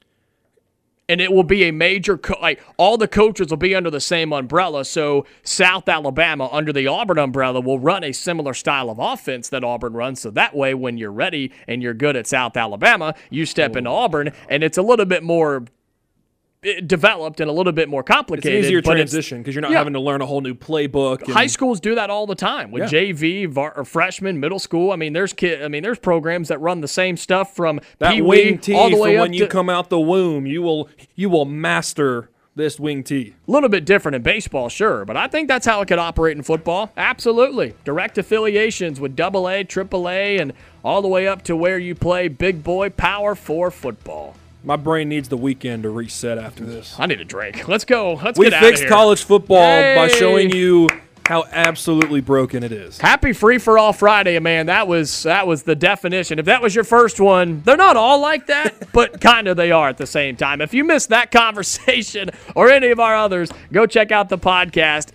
And it will be a major, all the coaches will be under the same umbrella. So South Alabama, under the Auburn umbrella, will run a similar style of offense that Auburn runs. So that way, when you're ready and you're good at South Alabama, you step into Auburn, and it's a little bit more developed and a little bit more complicated. It's an easier transition because you're not having to learn a whole new playbook. High schools do that all the time with JV, or freshman, middle school. I mean, there's programs that run the same stuff from that wing tee all the way up when you come out the womb. You will master this wing tee. A little bit different in baseball, sure, but I think that's how it could operate in football. Absolutely. Direct affiliations with AA, AAA, and all the way up to where you play big boy Power 4 football. My brain needs the weekend to reset after this. I need a drink. Let's go. Let's get out of here. We fixed college football by showing you how absolutely broken it is. Happy Free-for-All Friday, man. That was the definition. If that was your first one, they're not all like that, but kind of they are at the same time. If you missed that conversation or any of our others, go check out the podcast,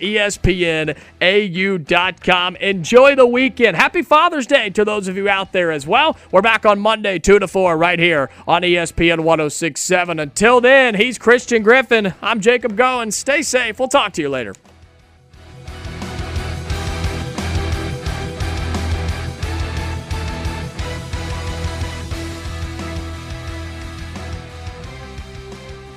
espnau.com. Enjoy the weekend. Happy Father's Day to those of you out there as well. We're back on Monday, 2 to 4, right here on ESPN 1067. Until then, he's Christian Griffin. I'm Jacob Goins. Stay safe. We'll talk to you later.